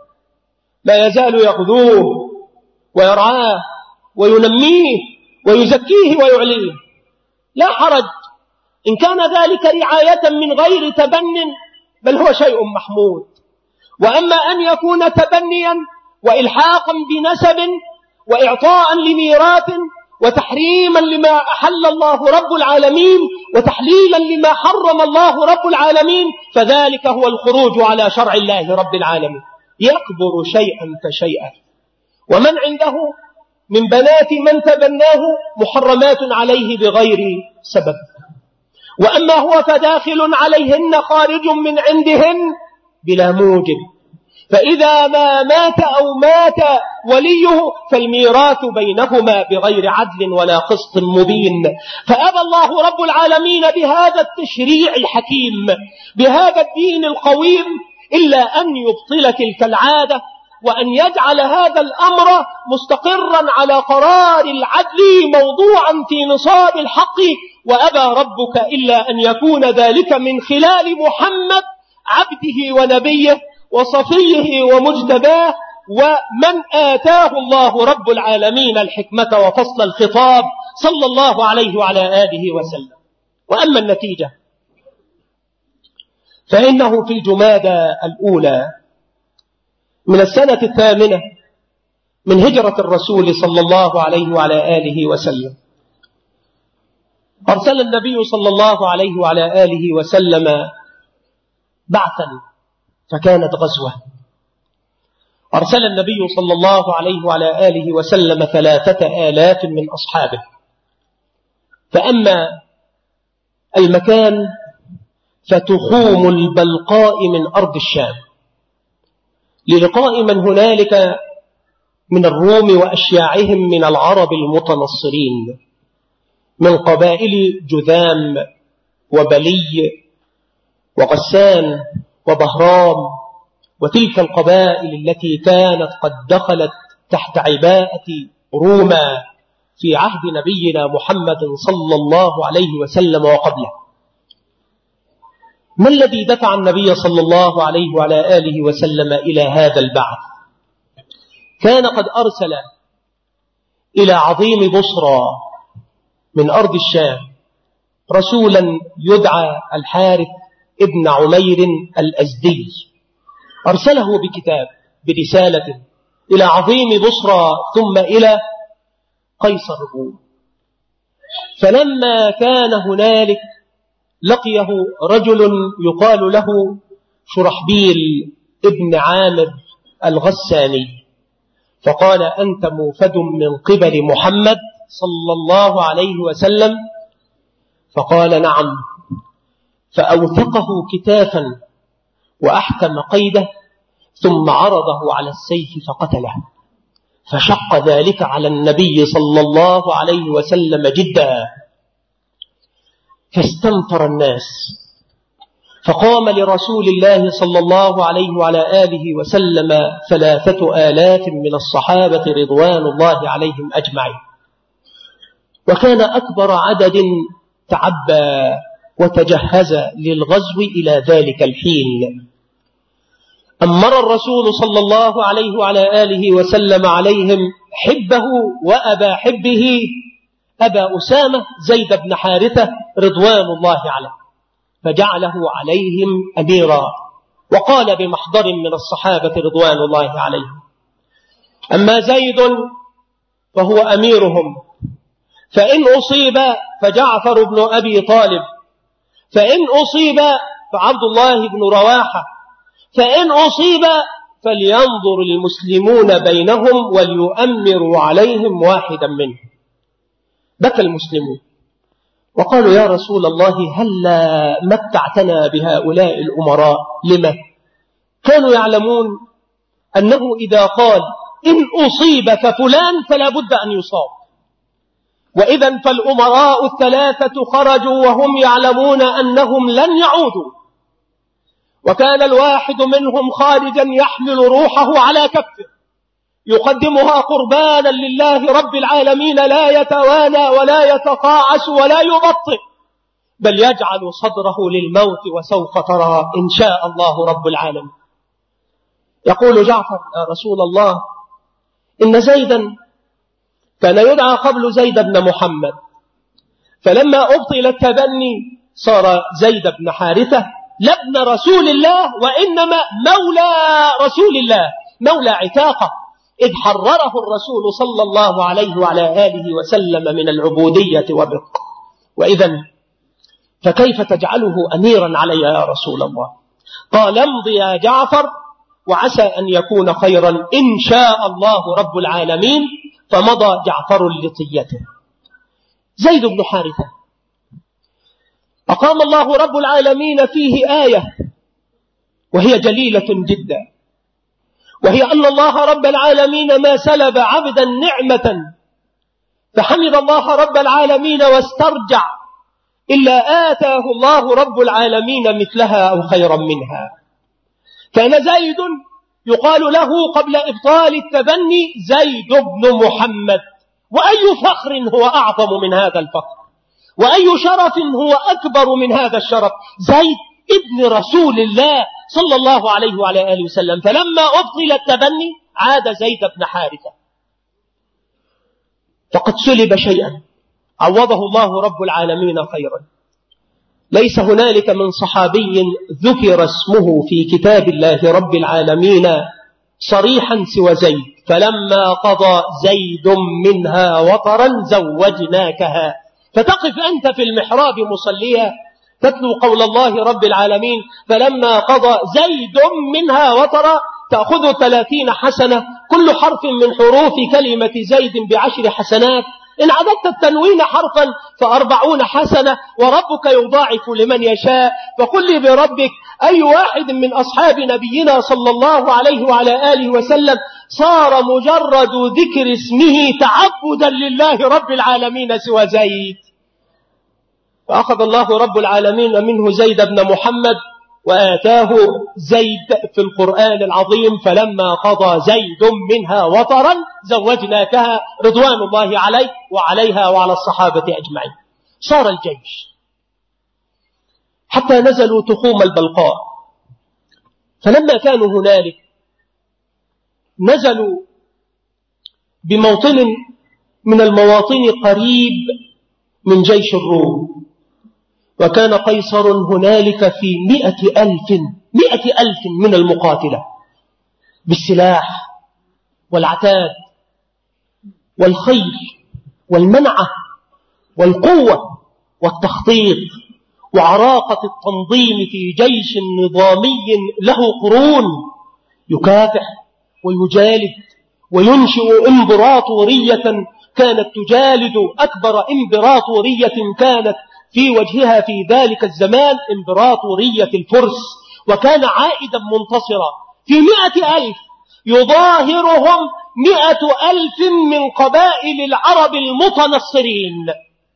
لا يزال يغذوه ويرعاه وينميه ويزكيه ويعليه، لا حرج إن كان ذلك رعاية من غير تبن، بل هو شيء محمود. وأما أن يكون تبنيا وإلحاقا بنسب وإعطاء لميراث وتحريما لما أحل الله رب العالمين وتحليلا لما حرم الله رب العالمين، فذلك هو الخروج على شرع الله رب العالمين. يكبر شيئا فشيئا. ومن عنده من بنات من تبناه محرمات عليه بغير سبب، وأما هو فداخل عليهن خارج من عندهن بلا موجب. فإذا ما مات أو مات وليه فالميراث بينهما بغير عدل ولا قسط مبين. فأبى الله رب العالمين بهذا التشريع الحكيم، بهذا الدين القويم، إلا أن يبطل تلك العادة، وأن يجعل هذا الأمر مستقرا على قرار العدل موضوعا في نصاب الحق. وأبى ربك إلا أن يكون ذلك من خلال محمد عبده ونبيه وصفيه ومجتباه، ومن آتاه الله رب العالمين الحكمة وفصل الخطاب صلى الله عليه وعلى آله وسلم. وأما النتيجة فإنه في الجمادى الأولى من السنة 8 من هجرة الرسول صلى الله عليه وعلى آله وسلم أرسل النبي صلى الله عليه وعلى آله وسلم بعثا، فكانت غزوة. أرسل النبي صلى الله عليه وعلى آله وسلم 3,000 من أصحابه. فأما المكان فتخوم البلقاء من أرض الشام، للقاء من هنالك من الروم وأشياعهم من العرب المتنصرين، من قبائل جذام وبلي وغسان وبهرام، وتلك القبائل التي كانت قد دخلت تحت عباءة روما في عهد نبينا محمد صلى الله عليه وسلم وقبله. ما الذي دفع النبي صلى الله عليه وعلى آله وسلم إلى هذا البعث؟ كان قد أرسل إلى عظيم بصرى من أرض الشام رسولا يدعى الحارث ابن عمير الأزدي، أرسله بكتاب برسالة إلى عظيم بصرى ثم إلى قيصر الروم. فلما كان هنالك لقيه رجل يقال له شرحبيل ابن عامر الغساني، فقال: أنت موفد من قبل محمد صلى الله عليه وسلم؟ فقال: نعم. فأوثقه كتافا وأحكم قيده، ثم عرضه على السيف فقتله. فشق ذلك على النبي صلى الله عليه وسلم جدا، فاستنفر الناس، فقام لرسول الله صلى الله عليه وعلى آله وسلم 3,000 من الصحابة رضوان الله عليهم أجمعين. وكان أكبر عدد تعبى وتجهز للغزو إلى ذلك الحين. أمر الرسول صلى الله عليه وعلى آله وسلم عليهم حبه وأبا حبه أبا أسامة زيد بن حارثة رضوان الله عليه، فجعله عليهم أميرا، وقال بمحضر من الصحابة رضوان الله عليهم: أما زيد فهو أميرهم، فإن أصيب فجعفر بن أبي طالب، فإن أصيب فعبد الله بن رواحة، فإن أصيب فلينظر المسلمون بينهم وليؤمروا عليهم واحدا منهم. بكى المسلمون وقالوا: يا رسول الله هلا متعتنا بهؤلاء الأمراء؟ لما؟ كانوا يعلمون أنه إذا قال إن أصيب ففلان فلا بد أن يصاب، وإذا فالأمراء الثلاثة خرجوا وهم يعلمون أنهم لن يعودوا، وكان الواحد منهم خارجا يحمل روحه على كفه يقدمها قربانا لله رب العالمين، لا يتوانى ولا يتقاعس ولا يبطئ، بل يجعل صدره للموت، وسوف ترى إن شاء الله رب العالمين. يقول جعفر: يا رسول الله إن زيدا كان يدعى قبل زيد بن محمد، فلما أبطل التبني صار زيد بن حارثة لا ابن رسول الله، وإنما مولى رسول الله، مولى عتاقة، إذ حرره الرسول صلى الله عليه وعلى آله وسلم من العبودية والرق. وإذا فكيف تجعله أميرا علي يا رسول الله؟ قال: امضي يا جعفر وعسى أن يكون خيرا إن شاء الله رب العالمين. فمضى جعفر لطيته. زيد بن حارثة أقام الله رب العالمين فيه آية وهي جليلة جدا، وهي أن الله رب العالمين ما سلب عبدا نعمة فحمد الله رب العالمين واسترجع إلا آتاه الله رب العالمين مثلها أو خيرا منها. كان زيد يقال له قبل إبطال التبني زيد بن محمد، وأي فخر هو أعظم من هذا الفخر، وأي شرف هو أكبر من هذا الشرف؟ زيد ابن رسول الله صلى الله عليه وعلى آله وسلم. فلما أبطل التبني عاد زيد بن حارثة، فقد سلب شيئا عوضه الله رب العالمين خيرا. ليس هنالك من صحابي ذكر اسمه في كتاب الله رب العالمين صريحا سوى زيد. فلما قضى زيد منها وطرا زوجناكها. فتقف أنت في المحراب مصليا تتلو قول الله رب العالمين: فلما قضى زيد منها وطرا، تأخذ 30 حسنة، كل حرف من حروف كلمة زيد ب10 حسنات، إن عددت التنوين حرفا ف40 حسنة، وربك يضاعف لمن يشاء. فقل لي بربك أي واحد من أصحاب نبينا صلى الله عليه وعلى آله وسلم صار مجرد ذكر اسمه تعبدا لله رب العالمين سوى زيد؟ فأخذ الله رب العالمين منه زيد بن محمد وآتاه زيد في القرآن العظيم: فلما قضى زيد منها وطرا زوجناكها، رضوان الله عليه وعليها وعلى الصحابة أجمعين. صار الجيش حتى نزلوا تخوم البلقاء، فلما كانوا هنالك نزلوا بموطن من المواطن قريب من جيش الروم، وكان قيصر هنالك في 100,000 من المقاتلة بالسلاح والعتاد والخيل والمنعة والقوة والتخطيط وعراقة التنظيم في جيش نظامي له قرون يكافح ويجالد وينشئ إمبراطورية كانت تجالد أكبر إمبراطورية كانت في وجهها في ذلك الزمان، إمبراطورية الفرس، وكان عائدا منتصرا في 100,000 يظاهرهم 100,000 من قبائل العرب المتنصرين.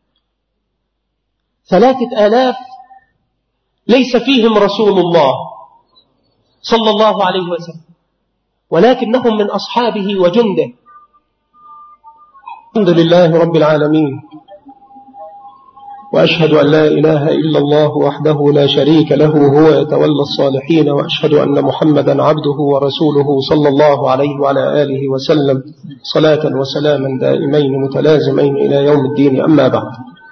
3,000 ليس فيهم رسول الله صلى الله عليه وسلم، ولكنهم من أصحابه وجنده. الحمد لله رب العالمين، وأشهد أن لا إله إلا الله وحده لا شريك له وهو يتولى الصالحين، وأشهد أن محمدا عبده ورسوله صلى الله عليه وعلى آله وسلم صلاة وسلاما دائمين متلازمين إلى يوم الدين. أما بعد،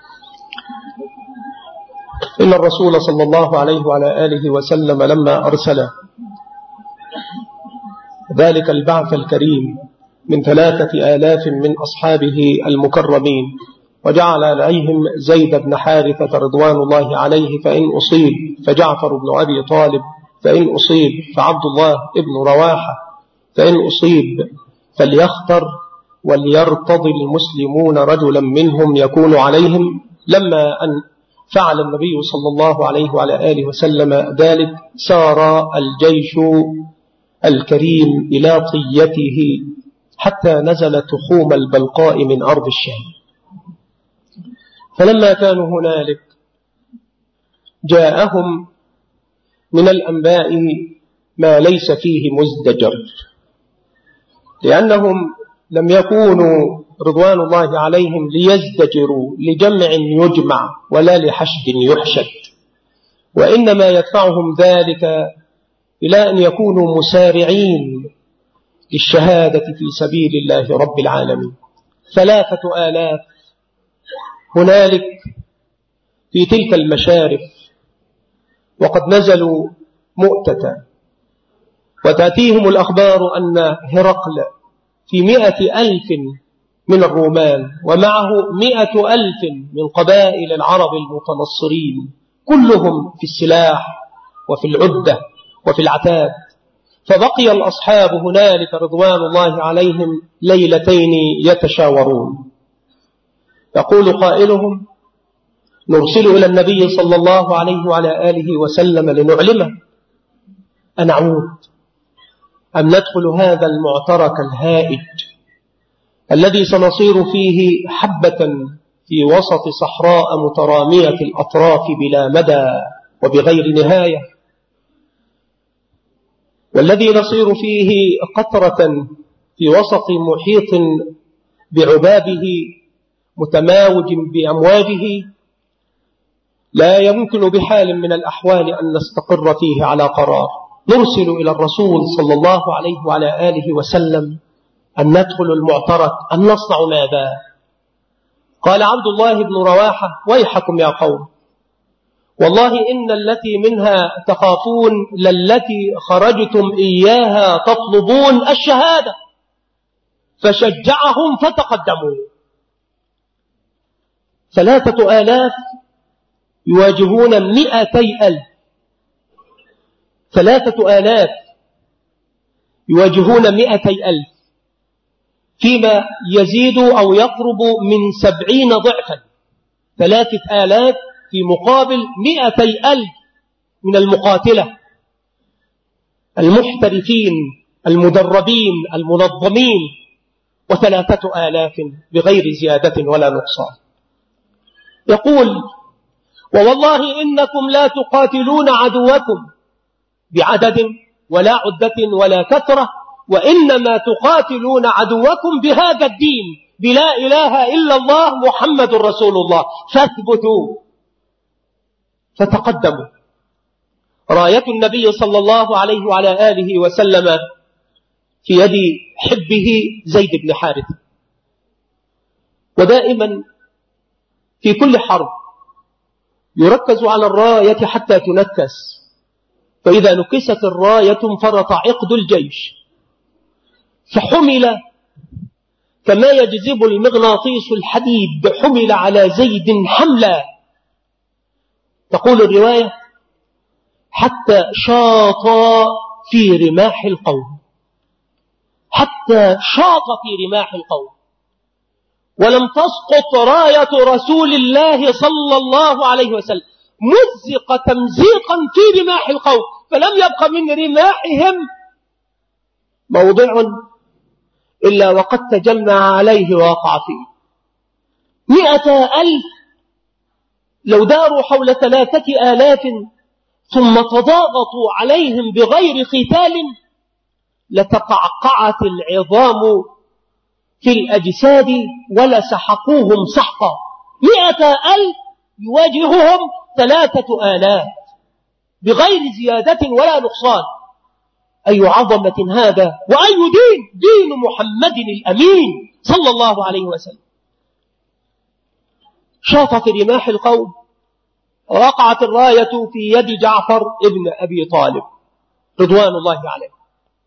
إن الرسول صلى الله عليه وعلى آله وسلم لما أرسل ذلك البعث الكريم من 3000 من أصحابه المكرمين، وجعل عليهم زيد بن حارثة رضوان الله عليه فإن أصيب، فجعفر بن أبي طالب فإن أصيب، فعبد الله بن رواحة فإن أصيب، فليختر وليرتضي المسلمون رجلا منهم يكون عليهم. لما أن فعل النبي صلى الله عليه وعلى آله وسلم ذلك، سار الجيش الكريم إلى طيته حتى نزل تخوم البلقاء من أرض الشام. فلما كانوا هنالك جاءهم من الأنباء ما ليس فيه مزدجر، لأنهم لم يكونوا رضوان الله عليهم ليزدجروا لجمع يجمع ولا لحشد يحشد، وإنما يدفعهم ذلك إلى أن يكونوا مسارعين للشهادة في سبيل الله رب العالمين. 3000 هنالك في تلك المشارف، وقد نزلوا مؤتة، وتأتيهم الأخبار أن هرقل في 100,000 من الرومان، ومعه 100,000 من قبائل العرب المتنصرين، كلهم في السلاح وفي العدة وفي العتاد. فبقي الأصحاب هنالك رضوان الله عليهم ليلتين يتشاورون. يقول قائلهم: نرسل إلى النبي صلى الله عليه وعلى آله وسلم لنعلمه أنعود أم ندخل هذا المعترك الهائج الذي سنصير فيه حبة في وسط صحراء مترامية الأطراف بلا مدى وبغير نهاية، والذي نصير فيه قطرة في وسط محيط بعبابه متماوج بأمواجه، لا يمكن بحال من الأحوال أن نستقر فيه على قرار. نرسل إلى الرسول صلى الله عليه وعلى آله وسلم أن ندخل المعترك، أن نصنع ماذا؟ قال عبد الله بن رواحة: ويحكم يا قوم، والله إن التي منها تخافون للتي خرجتم إياها تطلبون الشهادة. فشجعهم فتقدموا. 3000 يواجهون 200,000. 3000 يواجهون 200,000، فيما يزيد أو يقرب من 70 ضعفا. 3000 في مقابل 200,000 من المقاتلة المحترفين المدربين المنظمين، و3000 بغير زيادة ولا نقصان. يقول: ووالله إنكم لا تقاتلون عدوكم بعدد ولا عدة ولا كثرة، وإنما تقاتلون عدوكم بهذا الدين، بلا إله إلا الله محمد رسول الله، فاثبتوا. فتقدموا. راية النبي صلى الله عليه وعلى آله وسلم في يد حبه زيد بن حارثة. ودائما في كل حرب يركز على الراية حتى تنكس، فإذا نكست الراية انفرط عقد الجيش، فحمل كما يجذب المغناطيس الحديد، حمل على زيد حملا. تقول الرواية: حتى شاط في رماح القوم، حتى شاط في رماح القوم، ولم تسقط راية رسول الله صلى الله عليه وسلم، مزق تمزيقا في رماح القوم، فلم يبق من رماحهم موضع إلا وقد تجمع عليه ووقع فيه. 100,000 لو داروا حول 3000 ثم تضاغطوا عليهم بغير قتال لتقعقعت العظام في الأجساد ولسحقوهم سحقا. 100,000 يواجههم 3000 بغير زيادة ولا نقصان. أي عظمة هذا، وأي دين محمد الأمين صلى الله عليه وسلم. شاط في رماح القوم، وقعت الراية في يد جعفر ابن أبي طالب رضوان الله عليه.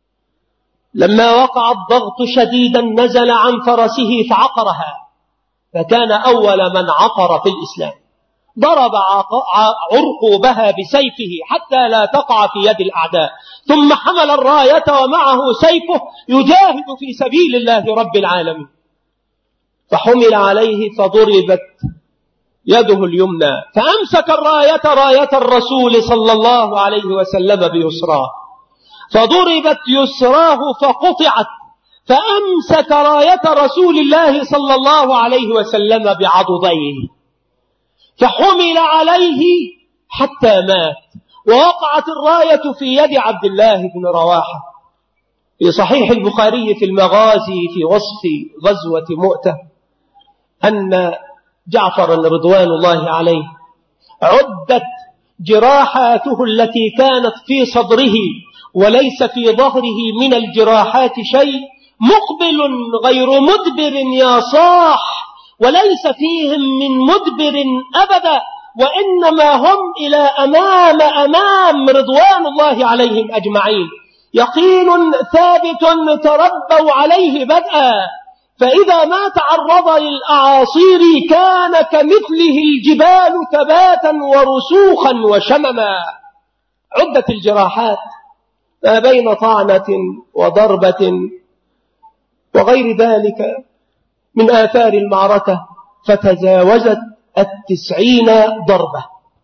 لما وقع الضغط شديدا نزل عن فرسه فعقرها، فكان أول من عقر في الإسلام. ضرب عرقوبها بسيفه حتى لا تقع في يد الأعداء، ثم حمل الراية ومعه سيفه يجاهد في سبيل الله رب العالمين. فحمل عليه فضربت يده اليمنى، فأمسك الراية راية الرسول صلى الله عليه وسلم بيسراه، فضربت يسراه فقطعت، فأمسك راية رسول الله صلى الله عليه وسلم بعضديه، فحمل عليه حتى مات. ووقعت الراية في يد عبد الله بن رواحة. في صحيح البخاري في المغازي في وصف غزوة مؤتة أن جعفر رضوان الله عليه عدت جراحاته التي كانت في صدره وليس في ظهره من الجراحات شيء، مقبل غير مدبر يا صاح، وليس فيهم من مدبر أبدا، وإنما هم إلى أمام رضوان الله عليهم أجمعين. يقين ثابت تربوا عليه بدءا، فإذا ما تعرض للأعاصير كان كمثله الجبال ثباتا ورسوخا وشمما. عدت الجراحات ما بين طعنة وضربة وغير ذلك من آثار المعركة، فتجاوزت 90 ضربة،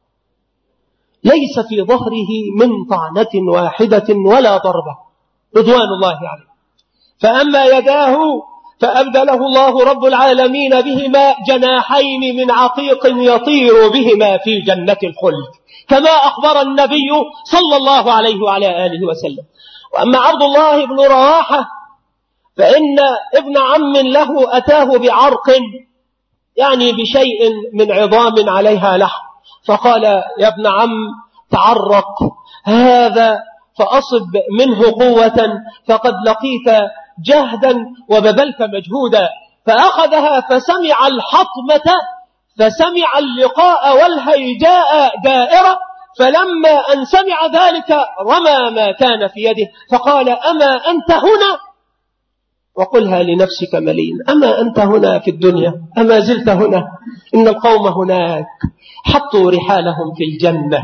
ليس في ظهره من طعنة واحدة ولا ضربة رضوان الله عليه. فأما يداه فأبدله الله رب العالمين بهما جناحين من عقيق يطير بهما في جنة الخلد، كما أخبر النبي صلى الله عليه وعلى آله وسلم. وأما عبد الله بن رواحة فإن ابن عم له أتاه بعرق، يعني بشيء من عظام عليها لحم، فقال يا ابن عم تعرق هذا فأصب منه قوة، فقد لقيت جهدا وبذلت مجهودا. فأخذها فسمع الحطمة، فسمع اللقاء والهيجاء دائرة، فلما أن سمع ذلك رمى ما كان في يده فقال أما أنت هنا، وقلها لنفسك ملين، أما أنت هنا في الدنيا، أما زلت هنا، إن القوم هناك حطوا رحالهم في الجنة،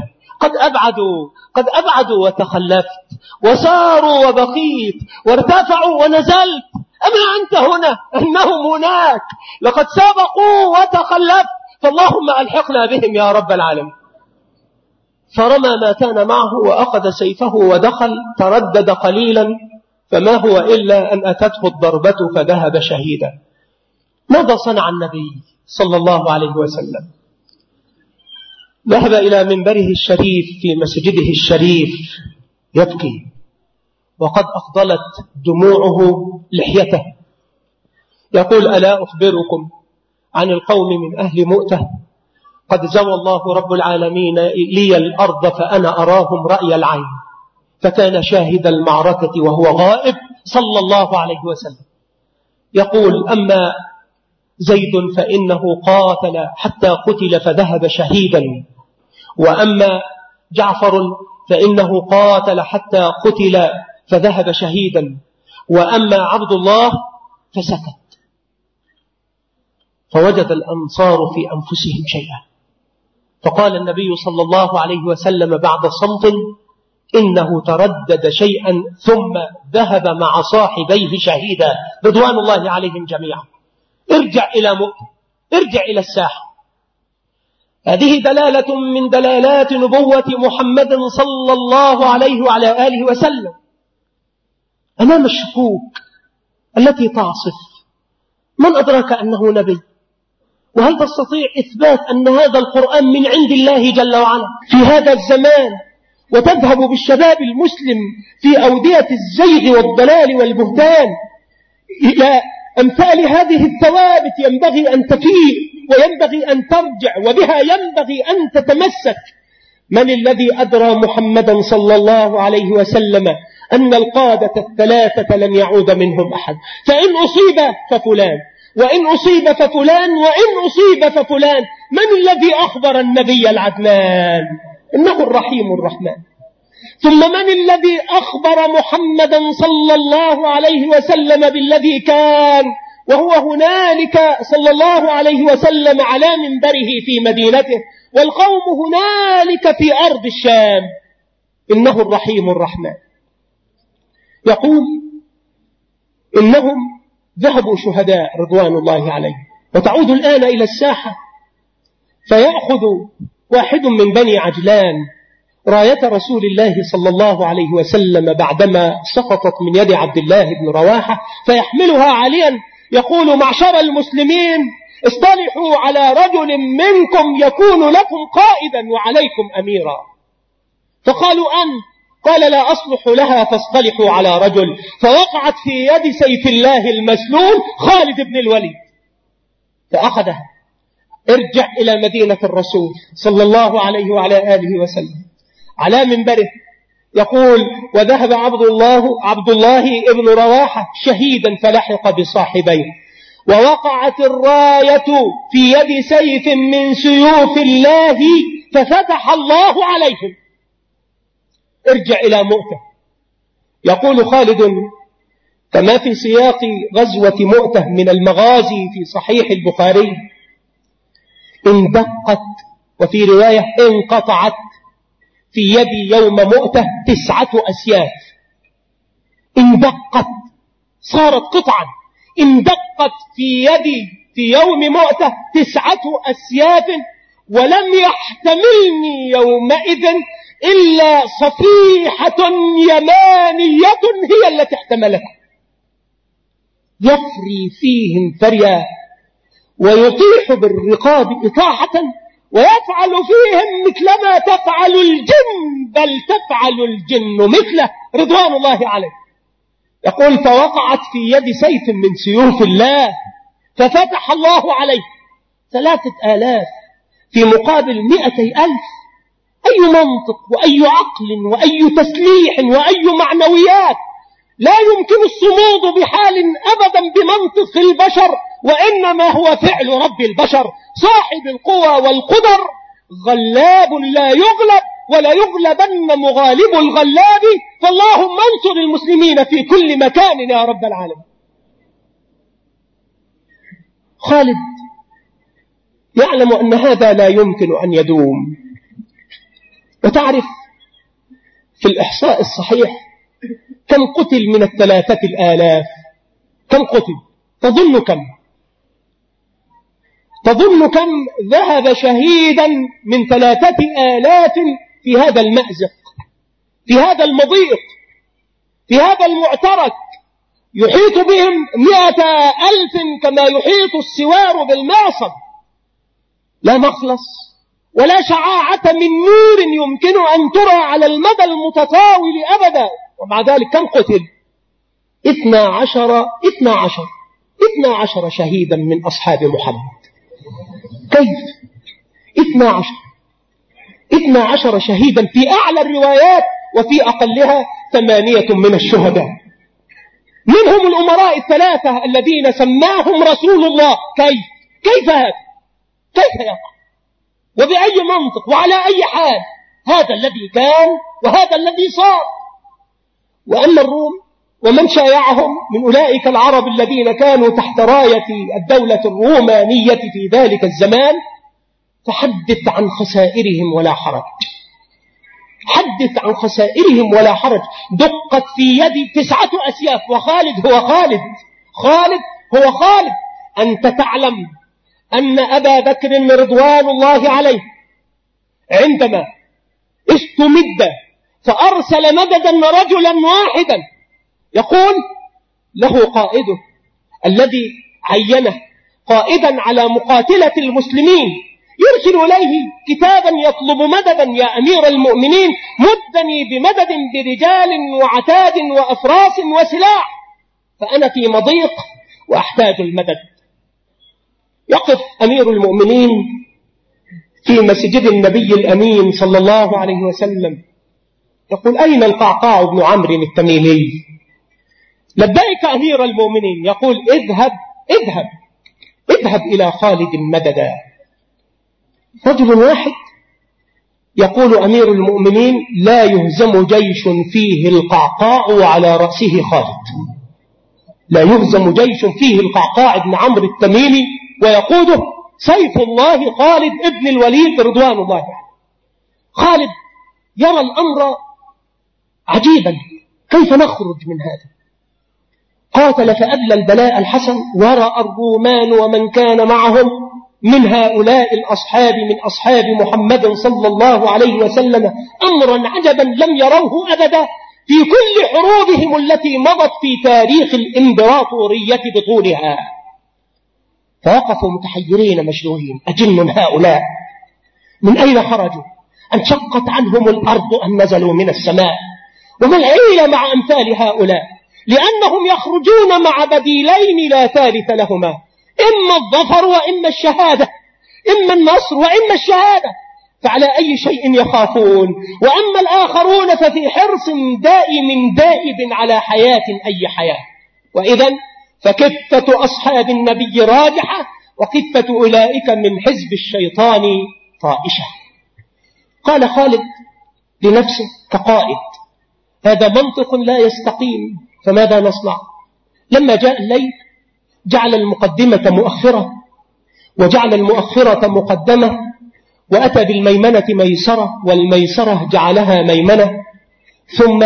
قد أبعدوا وتخلفت، وساروا وبقيت، وارتفعوا ونزلت، أما أنت هنا، أنهم هناك لقد سبقوا وتخلفت، فاللهم ألحقنا بهم يا رب العالمين. فرمى ما كان معه وأخذ سيفه ودخل، تردد قليلا، فما هو إلا أن أتته الضربة فذهب شهيدا. ماذا صنع النبي صلى الله عليه وسلم؟ ذهب إلى منبره الشريف في مسجده الشريف يبكي، وقد أفضلت دموعه لحيته، يقول ألا أخبركم عن القوم من أهل مؤتة قد زوى الله رب العالمين لي الأرض فأنا أراهم رأي العين، فكان شاهد المعركة وهو غائب صلى الله عليه وسلم. يقول أما زيد فإنه قاتل حتى قتل فذهب شهيدا، وأما جعفر فإنه قاتل حتى قتل فذهب شهيدا، وأما عبد الله فسكت. فوجد الأنصار في أنفسهم شيئا، فقال النبي صلى الله عليه وسلم بعد صمت إنه تردد شيئا ثم ذهب مع صاحبيه شهيدا رضوان الله عليهم جميعا. ارجع إلى مؤتة، ارجع إلى الساحة. هذه دلالة من دلالات نبوة محمد صلى الله عليه وعلى آله وسلم. أمام الشكوك التي تعصف، من أدرك أنه نبي؟ وهل تستطيع إثبات أن هذا القرآن من عند الله جل وعلا في هذا الزمان، وتذهب بالشباب المسلم في أودية الزيغ والضلال والبهتان إلى أمثال هذه الثوابت؟ ينبغي أن تفيق وينبغي أن ترجع وبها ينبغي أن تتمسك. من الذي أدرى محمدا صلى الله عليه وسلم أن القادة الثلاثة لن يعود منهم أحد؟ فإن أصيب ففلان، وإن أصيب ففلان، وإن أصيب ففلان. من الذي أخبر النبي العدنان؟ إنه الرحيم الرحمن. ثم من الذي أخبر محمدا صلى الله عليه وسلم بالذي كان وهو هنالك صلى الله عليه وسلم على منبره في مدينته والقوم هنالك في أرض الشام؟ إنه الرحيم الرحمن. يقول إنهم ذهبوا شهداء رضوان الله عليهم، وتعود الآن إلى الساحة، فيأخذ واحد من بني عجلان راية رسول الله صلى الله عليه وسلم بعدما سقطت من يد عبد الله بن رواحة، فيحملها عاليا يقول: معشر المسلمين، اصطلحوا على رجل منكم يكون لكم قائدا وعليكم أميرا. فقالوا: أنت؟ قال: لا أصلح لها، فاصطلحوا على رجل. فوقعت في يد سيف الله المسلول خالد بن الوليد فأخذها. ارجع إلى مدينة الرسول صلى الله عليه وعلى آله وسلم على منبره يقول: وذهب عبد الله ابن رواحة شهيدا فلحق بصاحبيه، ووقعت الراية في يد سيف من سيوف الله ففتح الله عليهم. ارجع إلى مؤتة. يقول خالد كما في سياق غزوة مؤتة من المغازي في صحيح البخاري: اندقت، وفي رواية انقطعت، في يدي يوم مؤتة 9 أسياف. اندقت، صارت قطعا. اندقت في يدي في يوم مؤتة 9 أسياف، ولم يحتملني يومئذ إلا صفيحة يمانية هي التي احتملتها. يفري فيهم فريا ويطيح بالرقاب إطاحة، ويفعل فيهم مثلما تفعل الجن، بل تفعل الجن مثله رضوان الله عليه. يقول: فوقعت في يد سيف من سيوف الله ففتح الله عليه 3000 في مقابل 200,000. أي منطق وأي عقل وأي تسليح وأي معنويات؟ لا يمكن الصمود بحال أبدا بمنطق البشر، وإنما هو فعل رب البشر صاحب القوى والقدر، غلاب لا يغلب ولا يغلبن مغالب الغلاب. فاللهم انصر المسلمين في كل مكان يا رب العالمين. خالد يعلم أن هذا لا يمكن أن يدوم. وتعرف في الإحصاء الصحيح كم قتل من 3,000؟ كم قتل؟ تظن كم ذهب شهيدا من 3,000 في هذا المأزق، في هذا المضيق، في هذا المعترك؟ يحيط بهم 100,000 كما يحيط السوار بالمعصم، لا مخلص ولا شعاعة من نور يمكن أن ترى على المدى المتطاول أبدا. ومع ذلك كم قتل؟ 12 شهيدا من أصحاب محمد. كيف 12 شهيدا في أعلى الروايات، وفي أقلها 8 من الشهداء، منهم الأمراء 3 الذين سماهم رسول الله. كيف هذا؟ كيف يقع؟ وبأي منطق وعلى أي حال؟ هذا الذي كان وهذا الذي صار. وأما الروم ومن شايعهم من أولئك العرب الذين كانوا تحت راية الدولة الرومانية في ذلك الزمان، فحدث عن خسائرهم ولا حرج. حدث عن خسائرهم ولا حرج. دقت في يدي 9 أسياف، وخالد هو خالد. خالد هو خالد. أنت تعلم أن أبا بكر رضوان الله عليه عندما استمد فأرسل مددا رجلا واحدا، يقول له قائده الذي عينه قائدا على مقاتلة المسلمين، يرسل إليه كتابا يطلب مددا: يا أمير المؤمنين، مدني بمدد برجال وعتاد وأفراس وسلاح، فأنا في مضيق وأحتاج المدد. يقف أمير المؤمنين في مسجد النبي الأمين صلى الله عليه وسلم يقول: أين القعقاع بن عمرو التميمي؟ لبيك أمير المؤمنين. يقول: اذهب إلى خالد مددا. رجل واحد يقول أمير المؤمنين: لا يهزم جيش فيه القعقاع وعلى رأسه خالد. لا يهزم جيش فيه القعقاع بن عمرو التميمي ويقوده سيف الله خالد ابن الوليد رضوان الله عليه. خالد يرى الأمر عجيبا، كيف نخرج من هذا؟ قاتل فأبلى البلاء الحسن، ورأى الرومان ومن كان معهم من هؤلاء الأصحاب من أصحاب محمد صلى الله عليه وسلم أمرا عجبا لم يروه أبدا في كل حروبهم التي مضت في تاريخ الإمبراطورية بطولها. فوقفوا متحيرين مشدوهين: أجن هؤلاء؟ من أين خرجوا؟ انشقت عنهم الأرض أم نزلوا من السماء؟ وما العيلة مع أمثال هؤلاء؟ لأنهم يخرجون مع بديلين لا ثالث لهما: إما الظفر وإما الشهادة، إما النصر وإما الشهادة، فعلى أي شيء يخافون؟ وأما الآخرون ففي حرص دائب على حياة أي حياة. وإذن فكفة أصحاب النبي راجحة، وكفة أولئك من حزب الشيطان طائشة. قال خالد لنفسه كقائد: هذا منطق لا يستقيم، فماذا نصنع؟ لما جاء الليل جعل المقدمة مؤخرة، وجعل المؤخرة مقدمة، وأتى بالميمنة ميسرة، والميسرة جعلها ميمنة، ثم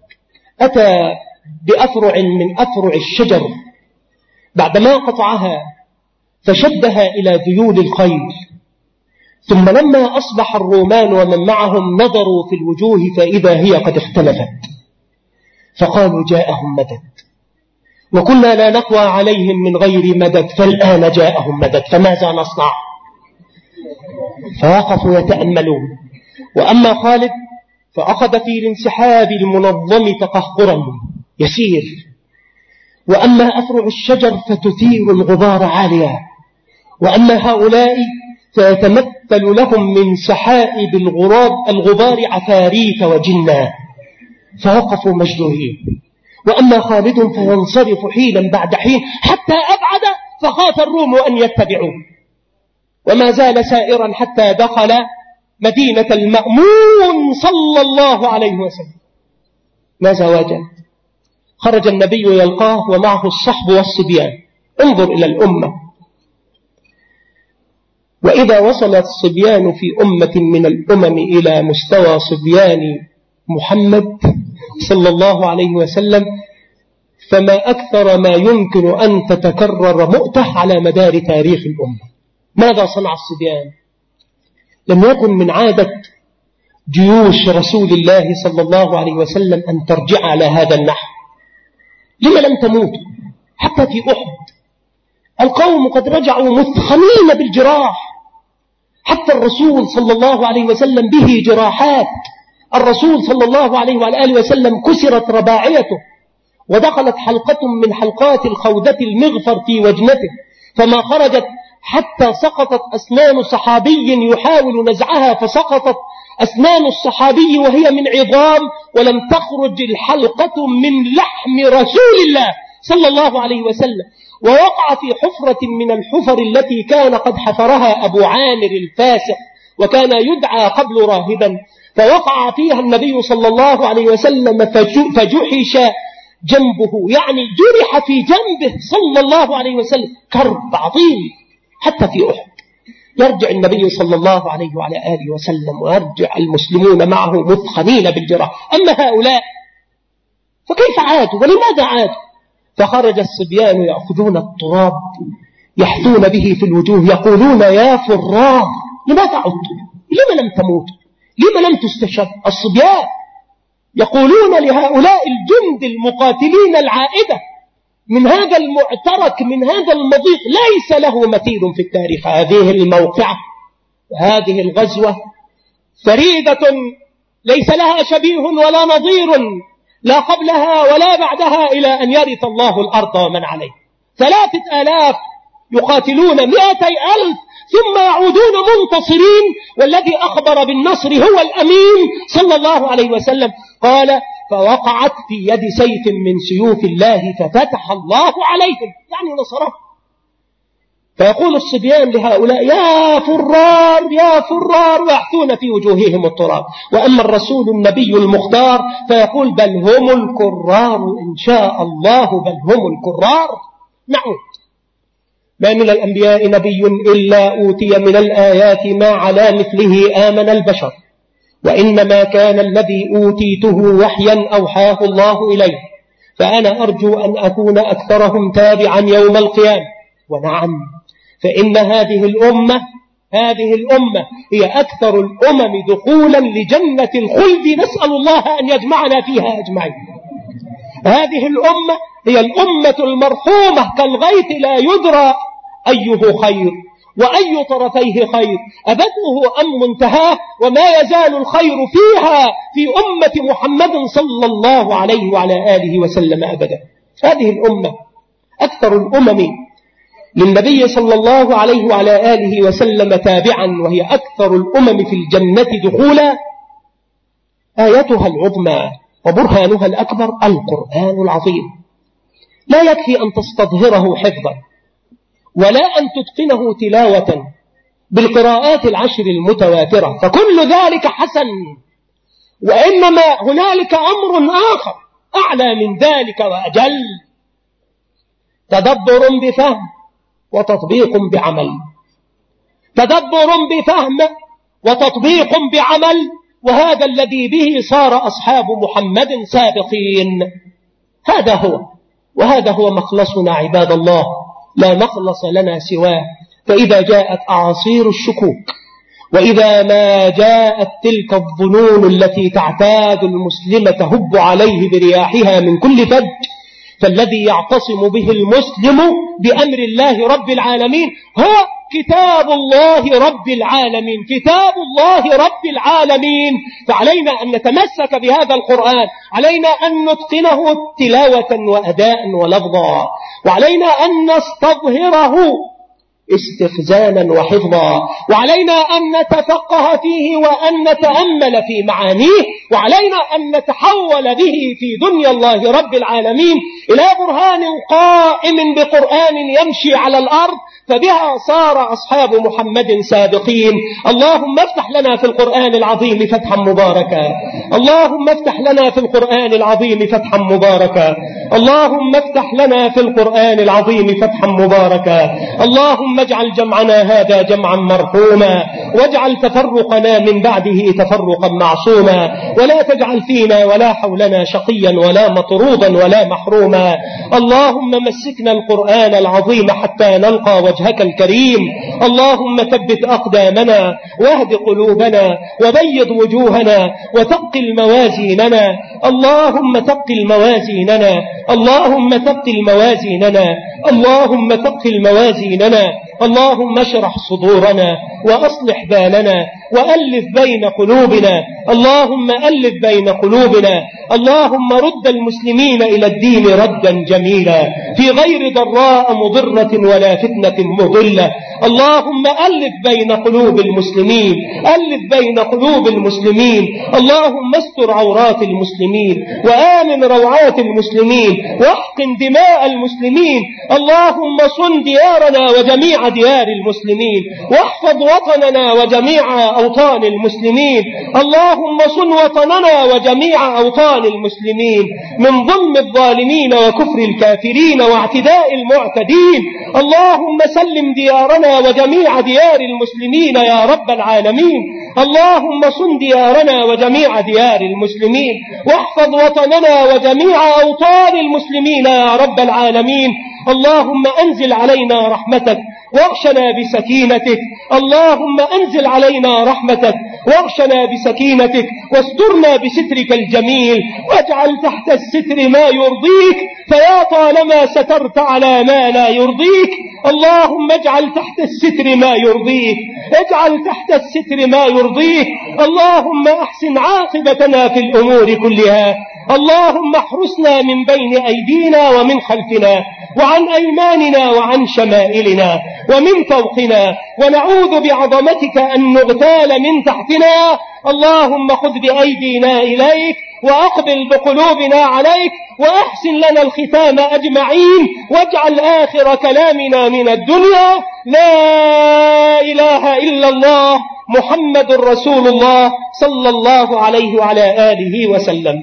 أتى بأفرع من أفرع الشجر بعدما قطعها فشدها إلى ذيول الخيل. ثم لما أصبح الرومان ومن معهم نظروا في الوجوه فإذا هي قد اختلفت، فقالوا: جاءهم مدد، وكنا لا نقوى عليهم من غير مدد، فالآن جاءهم مدد، فماذا نصنع؟ فوقفوا يتأملون. وأما خالد فأخذ في الانسحاب المنظم تقهقرا يسير، وأما أفرع الشجر فتثير الغبار عاليا، وأما هؤلاء فيتمثل لهم من سحائب الغبار عفاريت وجنا، فوقفوا مجدوهين. وأما خالد فينصرف حينا بعد حين حتى أبعد، فخاف الروم أن يتبعوه، وما زال سائرا حتى دخل مدينة المأمون صلى الله عليه وسلم. ماذا وجد؟ خرج النبي يلقاه ومعه الصحب والصبيان. انظر إلى الأمة، وإذا وصل الصبيان في أمة من الأمم إلى مستوى صبيان محمد صلى الله عليه وسلم، فما أكثر ما يمكن أن تتكرر مؤتة على مدار تاريخ الأمة. ماذا صنع الصبيان؟ لم يكن من عادة جيوش رسول الله صلى الله عليه وسلم أن ترجع على هذا النحو. لما لم تموتوا؟ حتى في أحد القوم قد رجعوا مثخنين بالجراح، حتى الرسول صلى الله عليه وسلم به جراحات. الرسول صلى الله عليه وآله وسلم كسرت رباعيته، ودخلت حلقة من حلقات الخودة المغفر في وجنته، فما خرجت حتى سقطت أسنان صحابي يحاول نزعها، فسقطت أسنان الصحابي وهي من عظام، ولم تخرج الحلقة من لحم رسول الله صلى الله عليه وسلم. ووقع في حفرة من الحفر التي كان قد حفرها أبو عامر الفاسق، وكان يدعى قبل راهبا، فوقع فيها النبي صلى الله عليه وسلم فجحش جنبه، يعني جرح في جنبه صلى الله عليه وسلم كرب عظيم. حتى في أحد يرجع النبي صلى الله عليه وعلى آله وسلم، ويرجع المسلمون معه مثخنين بالجراح. أما هؤلاء فكيف عادوا ولماذا عادوا؟ فخرج الصبيان يأخذون التراب يحثون به في الوجوه، يقولون: يا فرار، لماذا عدتم؟ لما لم تموتوا؟ لما لم تستشهدوا؟ الصبيان يقولون لهؤلاء الجند المقاتلين العائدة من هذا المعترك، من هذا المضيق ليس له مثيل في التاريخ. هذه الموقعة وهذه الغزوة فريدة ليس لها شبيه ولا نظير، لا قبلها ولا بعدها، إلى أن يرث الله الأرض ومن عليه. 3000 يقاتلون 200,000 ثم يعودون منتصرين، والذي أخبر بالنصر هو الأمين صلى الله عليه وسلم. قال فوقعت في يد سيف من سيوف الله ففتح الله عليهم، يعني نصرهم. فيقول الصبيان لهؤلاء يا فرار يا فرار، ويحثون في وجوههم التراب. وأما الرسول النبي المختار فيقول بل هم الكرار إن شاء الله، بل هم الكرار. نعود. ما من الأنبياء نبي إلا أوتي من الآيات ما على مثله آمن البشر، وإنما كان الذي أوتيته وحيا أوحاه الله إليه، فأنا أرجو أن أكون أكثرهم تابعا يوم القيامة. ونعم، فإن هذه الأمة هي أكثر الأمم دخولا لجنة الخلد، نسأل الله أن يجمعنا فيها أجمعين. هذه الأمة هي الأمة المرحومة كالغيث لا يدرى أيه خير وأي طرفيه خير، أبدأه أم منتهاه، وما يزال الخير فيها في أمة محمد صلى الله عليه وعلى آله وسلم أبدا. هذه الأمة أكثر الأمم للنبي صلى الله عليه وعلى آله وسلم تابعا، وهي أكثر الأمم في الجنة دخولا. آيتها العظمى وبرهانها الأكبر القرآن العظيم، لا يكفي أن تستظهره حفظا ولا أن تتقنه تلاوة بالقراءات 10 المتواترة، فكل ذلك حسن، وإنما هنالك أمر آخر أعلى من ذلك وأجل: تدبر بفهم وتطبيق بعمل. تدبر بفهم وتطبيق بعمل، وهذا الذي به صار أصحاب محمد سابقين. وهذا هو مخلصنا عباد الله، لا مخلص لنا سواه. فإذا جاءت أعاصير الشكوك، وإذا ما جاءت تلك الظنون التي تعتاد المسلم تهب عليه برياحها من كل فج، فالذي يعتصم به المسلم بأمر الله رب العالمين هو كتاب الله رب العالمين، كتاب الله رب العالمين. فعلينا أن نتمسك بهذا القرآن، علينا أن نتقنه تلاوة وأداء ولفظا، وعلينا أن نستظهره استخزانا وحفظا، وعلينا أن نتفقه فيه وأن نتأمل في معانيه، وعلينا أن نتحول به في دنيا الله رب العالمين إلى برهان قائم بقرآن يمشي على الأرض، فبها صار أصحاب محمد سابقين. اللهم افتح لنا في القرآن العظيم فتحا مباركا، اللهم افتح لنا في القرآن العظيم فتحا مباركا، اللهم افتح لنا في القرآن العظيم فتحا مباركا. اللهم اجعل جمعنا هذا جمعا مرحوما، واجعل تفرقنا من بعده تفرقا معصوما، ولا تجعل فينا ولا حولنا شقيا ولا مطرودا ولا محروما. اللهم مسكنا القرآن العظيم حتى نلقى وجهك الكريم. اللهم ثبت أقدامنا واهد قلوبنا وبيض وجوهنا وثقل موازيننا. اللهم ثقل موازيننا، اللهم ثقل موازيننا، اللهم ثقل موازيننا. اللهم اشرح صدورنا وأصلح بالنا وألف بين قلوبنا، اللهم ألف بين قلوبنا. اللهم رد المسلمين إلى الدين ردا جميلا في غير ضراء مضرة ولا فتنة مضلة. اللهم ألف بين قلوب المسلمين، ألف بين قلوب المسلمين. اللهم استر عورات المسلمين وآمن روعات المسلمين واحقن دماء المسلمين. اللهم صن ديارنا وجميع ديار المسلمين، واحفظ وطننا وجميع أوطان المسلمين. اللهم صن وطننا وجميع أوطان المسلمين من ظلم الظالمين وكفر الكافرين واعتداء المعتدين. اللهم سلم ديارنا وجميع ديار المسلمين يا رب العالمين. اللهم صن ديارنا وجميع ديار المسلمين، واحفظ وطننا وجميع أوطان المسلمين يا رب العالمين. اللهم أنزل علينا رحمتك واغشنا بسكينتك، اللهم أنزل علينا رحمتك واغشنا بسكينتك، واسترنا بسترك الجميل، واجعل تحت الستر ما يرضيك، فيا طالما سترت على ما لا يرضيك. اللهم اجعل تحت الستر ما يرضيك، اجعل تحت الستر ما يرضيك. اللهم أحسن عاقبتنا في الأمور كلها، اللهم احرسنا من بين أيدينا ومن خلفنا وعن أيماننا وعن شمائلنا ومن فوقنا، ونعوذ بعظمتك أن نغتال من تحتنا. اللهم خذ بأيدينا إليك وأقبل بقلوبنا عليك، وأحسن لنا الختام أجمعين، واجعل آخر كلامنا من الدنيا لا إله إلا الله محمد رسول الله صلى الله عليه وعلى آله وسلم.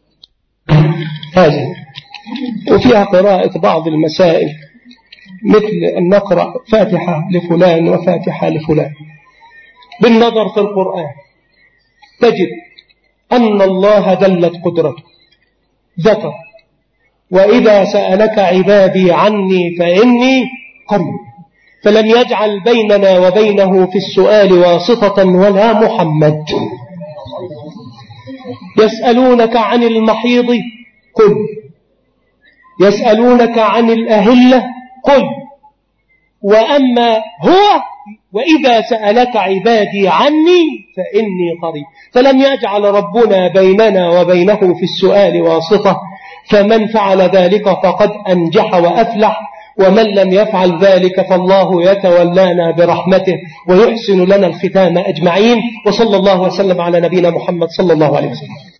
هذه وفيها قراءة بعض المسائل، مثل أن نقرأ فاتحة لفلان وفاتحة لفلان. بالنظر في القرآن تجد أن الله دلت قدرته، ذكر وإذا سألك عبادي عني فإني قريب، فلم يجعل بيننا وبينه في السؤال واسطة ولا محمد. يسألونك عن المحيض قل، يسألونك عن الأهلة قل، وأما هو وإذا سألك عبادي عني فإني قريب. فلم يجعل ربنا بيننا وبينه في السؤال واسطة، فمن فعل ذلك فقد أنجح وأفلح، ومن لم يفعل ذلك فالله يتولانا برحمته ويحسن لنا الختام أجمعين. وصلى الله وسلم على نبينا محمد صلى الله عليه وسلم.